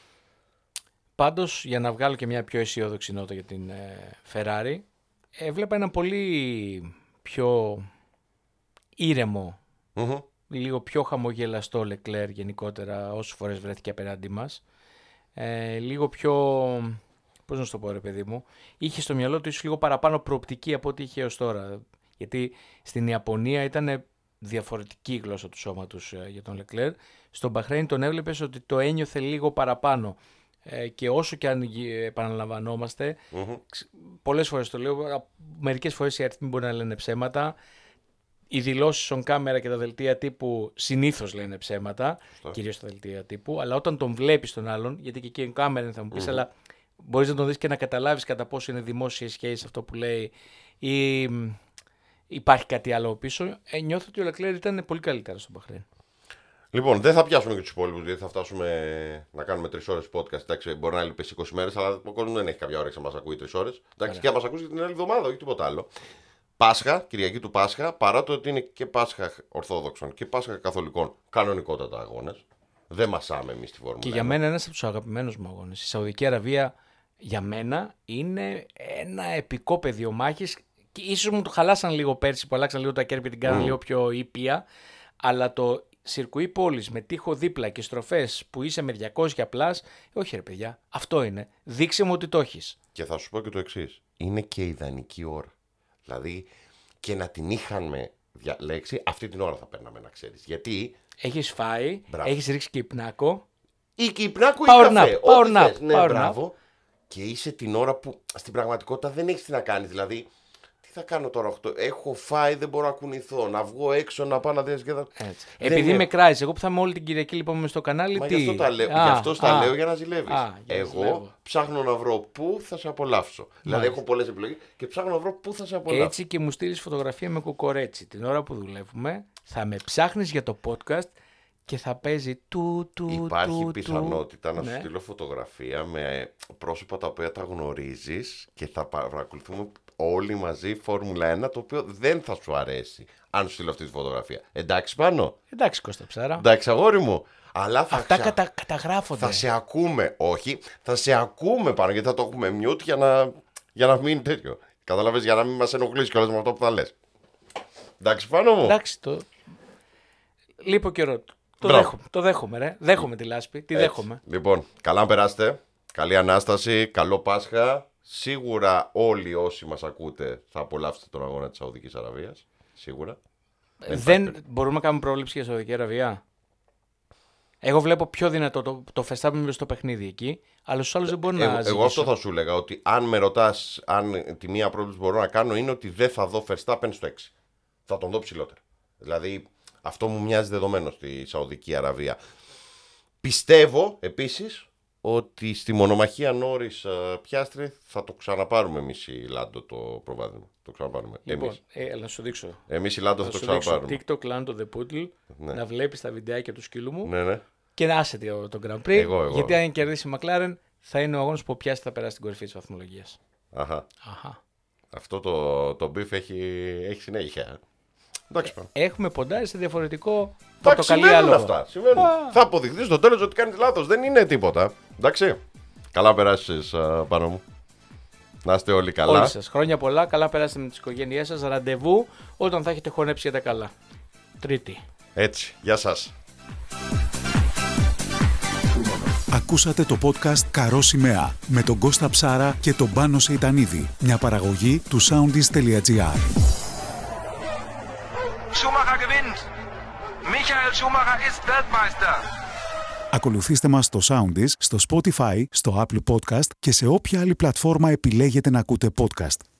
Πάντως, για να βγάλω και μια πιο αισιόδοξη νότα για την ε, Ferrari, έβλεπα ένα πολύ πιο ήρεμο, mm-hmm. λίγο πιο χαμογελαστό Leclerc γενικότερα όσες φορές βρέθηκε απέναντί μας. Ε, λίγο πιο, πώς να σου το πω ρε παιδί μου, είχε στο μυαλό του ίσως λίγο παραπάνω προοπτική από ό,τι είχε έως τώρα. Γιατί στην Ιαπωνία ήταν διαφορετική η γλώσσα του σώματος ε, για τον Leclerc. Στον Μπαχρέιν τον έβλεπες ότι το ένιωθε λίγο παραπάνω. Ε, και όσο και αν επαναλαμβανόμαστε, mm-hmm. πολλές φορές το λέω, μερικές φορές οι αριθμοί μπορεί να λένε ψέματα, οι δηλώσεις on camera και τα δελτία τύπου συνήθως λένε ψέματα, κυρίως τα δελτία τύπου, αλλά όταν τον βλέπεις τον άλλον, γιατί και εκεί on camera θα μου πεις, mm-hmm. αλλά μπορείς να τον δεις και να καταλάβεις κατά πόσο είναι δημόσιες σχέσεις αυτό που λέει ή υπάρχει κάτι άλλο πίσω. Ε, νιώθω ότι ο Λεκλέρ ήταν πολύ καλύτερα στον Μπαχρέιν. Λοιπόν, δεν θα πιάσουμε και τους υπόλοιπους, γιατί θα φτάσουμε να κάνουμε τρεις ώρες podcast. Εντάξει, μπορεί να λείπει είκοσι μέρες, αλλά ο κόσμος δεν έχει κάποια όρεξη να μας ακούει τρεις ώρες. Εντάξει, και να μας ακούσει την άλλη εβδομάδα, όχι τίποτα άλλο. Πάσχα, Κυριακή του Πάσχα, παρά το ότι είναι και Πάσχα Ορθόδοξων και Πάσχα Καθολικών, κανονικότατα αγώνες. Δεν μασάμε εμείς τη Φόρμουλα. Και για μένα ένας από τους αγαπημένους μου αγώνες. Η Σαουδική Αραβία για μένα είναι ένα επικό πεδίο μάχης. Και ίσως μου το χαλάσαν λίγο πέρσι που αλλάξαν λίγο τα κέρδη και την κάναν mm. λίγο πιο ήπια. Αλλά το σιρκουί πόλης με τείχο δίπλα και στροφές που είσαι με διακόσια πλάς, όχι ρε παιδιά, αυτό είναι. Δείξε μου ότι το έχεις. Και θα σου πω και το εξής. Είναι και ιδανική ώρα. Δηλαδή και να την είχαμε διαλέξει, αυτή την ώρα θα παίρναμε να ξέρεις. Γιατί. Έχεις φάει, μπράβο. Έχεις ρίξει και υπνάκο. Ή και υπνάκο ή power καφέ. Nap, power Ό,τι nap, θες. Ναι, power μπράβο. Nap. Και είσαι την ώρα που στην πραγματικότητα δεν έχεις τι να κάνεις. Δηλαδή, τι θα κάνω τώρα οκτώ. Έχω φάει, δεν μπορώ να κουνηθώ. Να βγω έξω, να πάω να διασκεδάσω. Επειδή είναι... με κράζεις, εγώ που θα είμαι όλη την Κυριακή λοιπόν μες στο κανάλι. Μα τι. Γι' αυτό τα λέω, α, γι αυτό τα α, λέω για να ζηλεύεις. Α, για εγώ ζηλεύω. Ψάχνω να βρω πού θα σε απολαύσω. Μάλιστα. Δηλαδή, έχω πολλές επιλογές και ψάχνω να βρω πού θα σε απολαύσω. Έτσι και μου στείλεις φωτογραφία με κοκορέτσι. Την ώρα που δουλεύουμε, θα με ψάχνεις για το podcast. Και θα παίζει του, του, Υπάρχει του, πιθανότητα του, να ναι. σου στείλω φωτογραφία με πρόσωπα τα οποία τα γνωρίζεις και θα παρακολουθούμε όλοι μαζί Φόρμουλα ένα, το οποίο δεν θα σου αρέσει αν σου στείλω αυτή τη φωτογραφία. Εντάξει πάνω. Εντάξει Κώστα Ψάρα. Εντάξει αγόρι μου. Αλλά θα αυτά ξα... κατα... καταγράφονται. Θα σε ακούμε. Όχι. Θα σε ακούμε πάνω γιατί θα το έχουμε mute για να, για να μην τέτοιο. Καταλαβες, για να μην μας ενοχλήσει κιόλας με αυτό που θα λες. Εντάξει πάνω μου. Εντάξει το. Λείπω καιρό. Το δέχομαι, το δέχομαι, ρε. Δέχομαι τη λάσπη. Τη Έτσι. δέχομαι. Λοιπόν, καλά να περάσετε. Καλή Ανάσταση. Καλό Πάσχα. Σίγουρα όλοι όσοι μας ακούτε θα απολαύσετε τον αγώνα της Σαουδικής Αραβίας. Σίγουρα. Δεν, Δεν μπορούμε να κάνουμε πρόληψη για Σαουδική Αραβία. Εγώ βλέπω πιο δυνατό το, το Verstappen στο παιχνίδι εκεί, αλλά στους άλλους δεν μπορώ ε, να ζητήσω. Εγώ αυτό θα σου έλεγα, ότι αν με ρωτάς αν τη μία πρόληψη μπορώ να κάνω είναι ότι δεν θα δω Verstappen στο έξι. Θα τον δω ψηλότερα. Δηλαδή αυτό μου μοιάζει δεδομένο στη Σαουδική Αραβία. Πιστεύω επίσης ότι στη μονομαχία Νόρις Πιάστρι θα το ξαναπάρουμε εμείς η Λάντο το προβάδισμα. Το ξαναπάρουμε. Λοιπόν, εμείς. Ε, να σου δείξω. Εμείς η Λάντο θα, θα το ξαναπάρουμε. TikTok Lando the Poodle, ναι. Να βλέπεις τα βιντεάκια του σκύλου μου, ναι, ναι. Και να άσε το, το Grand Prix. Εγώ, εγώ. Γιατί αν κερδίσει η McLaren θα είναι ο αγώνας που ο Πιάστρι θα περάσει στην κορυφή της βαθμολογίας. Αχα. Αχα. Αυτό το, το beef έχει, έχει συνέχεια. Εντάξει, ε, έχουμε ποντάρει σε διαφορετικό πορτοκαλί άλογο. Αυτά. Συμβαίνουν. Θα αποδειχθεί στο τέλος ότι κάνεις λάθος. Δεν είναι τίποτα. Εντάξει. Καλά περάσεις πάνω μου. Να είστε όλοι καλά. Όλοι σας. Χρόνια πολλά. Καλά περάσετε με τις οικογένειές σας. Ραντεβού όταν θα έχετε χωνέψει για τα καλά. Τρίτη. Έτσι. Γεια σας. Ακούσατε το podcast «Καρό Σημαία» με τον Κώστα Ψάρα και τον Πάνο Σεϊτανίδη. Μια παραγωγή του soundis τελεία gr. Schumacher gewinnt. Michael Schumacher ist Weltmeister. Ακολουθήστε μας στο Soundis, στο Spotify, στο Apple Podcast και σε όποια άλλη πλατφόρμα επιλέγετε να ακούτε podcast.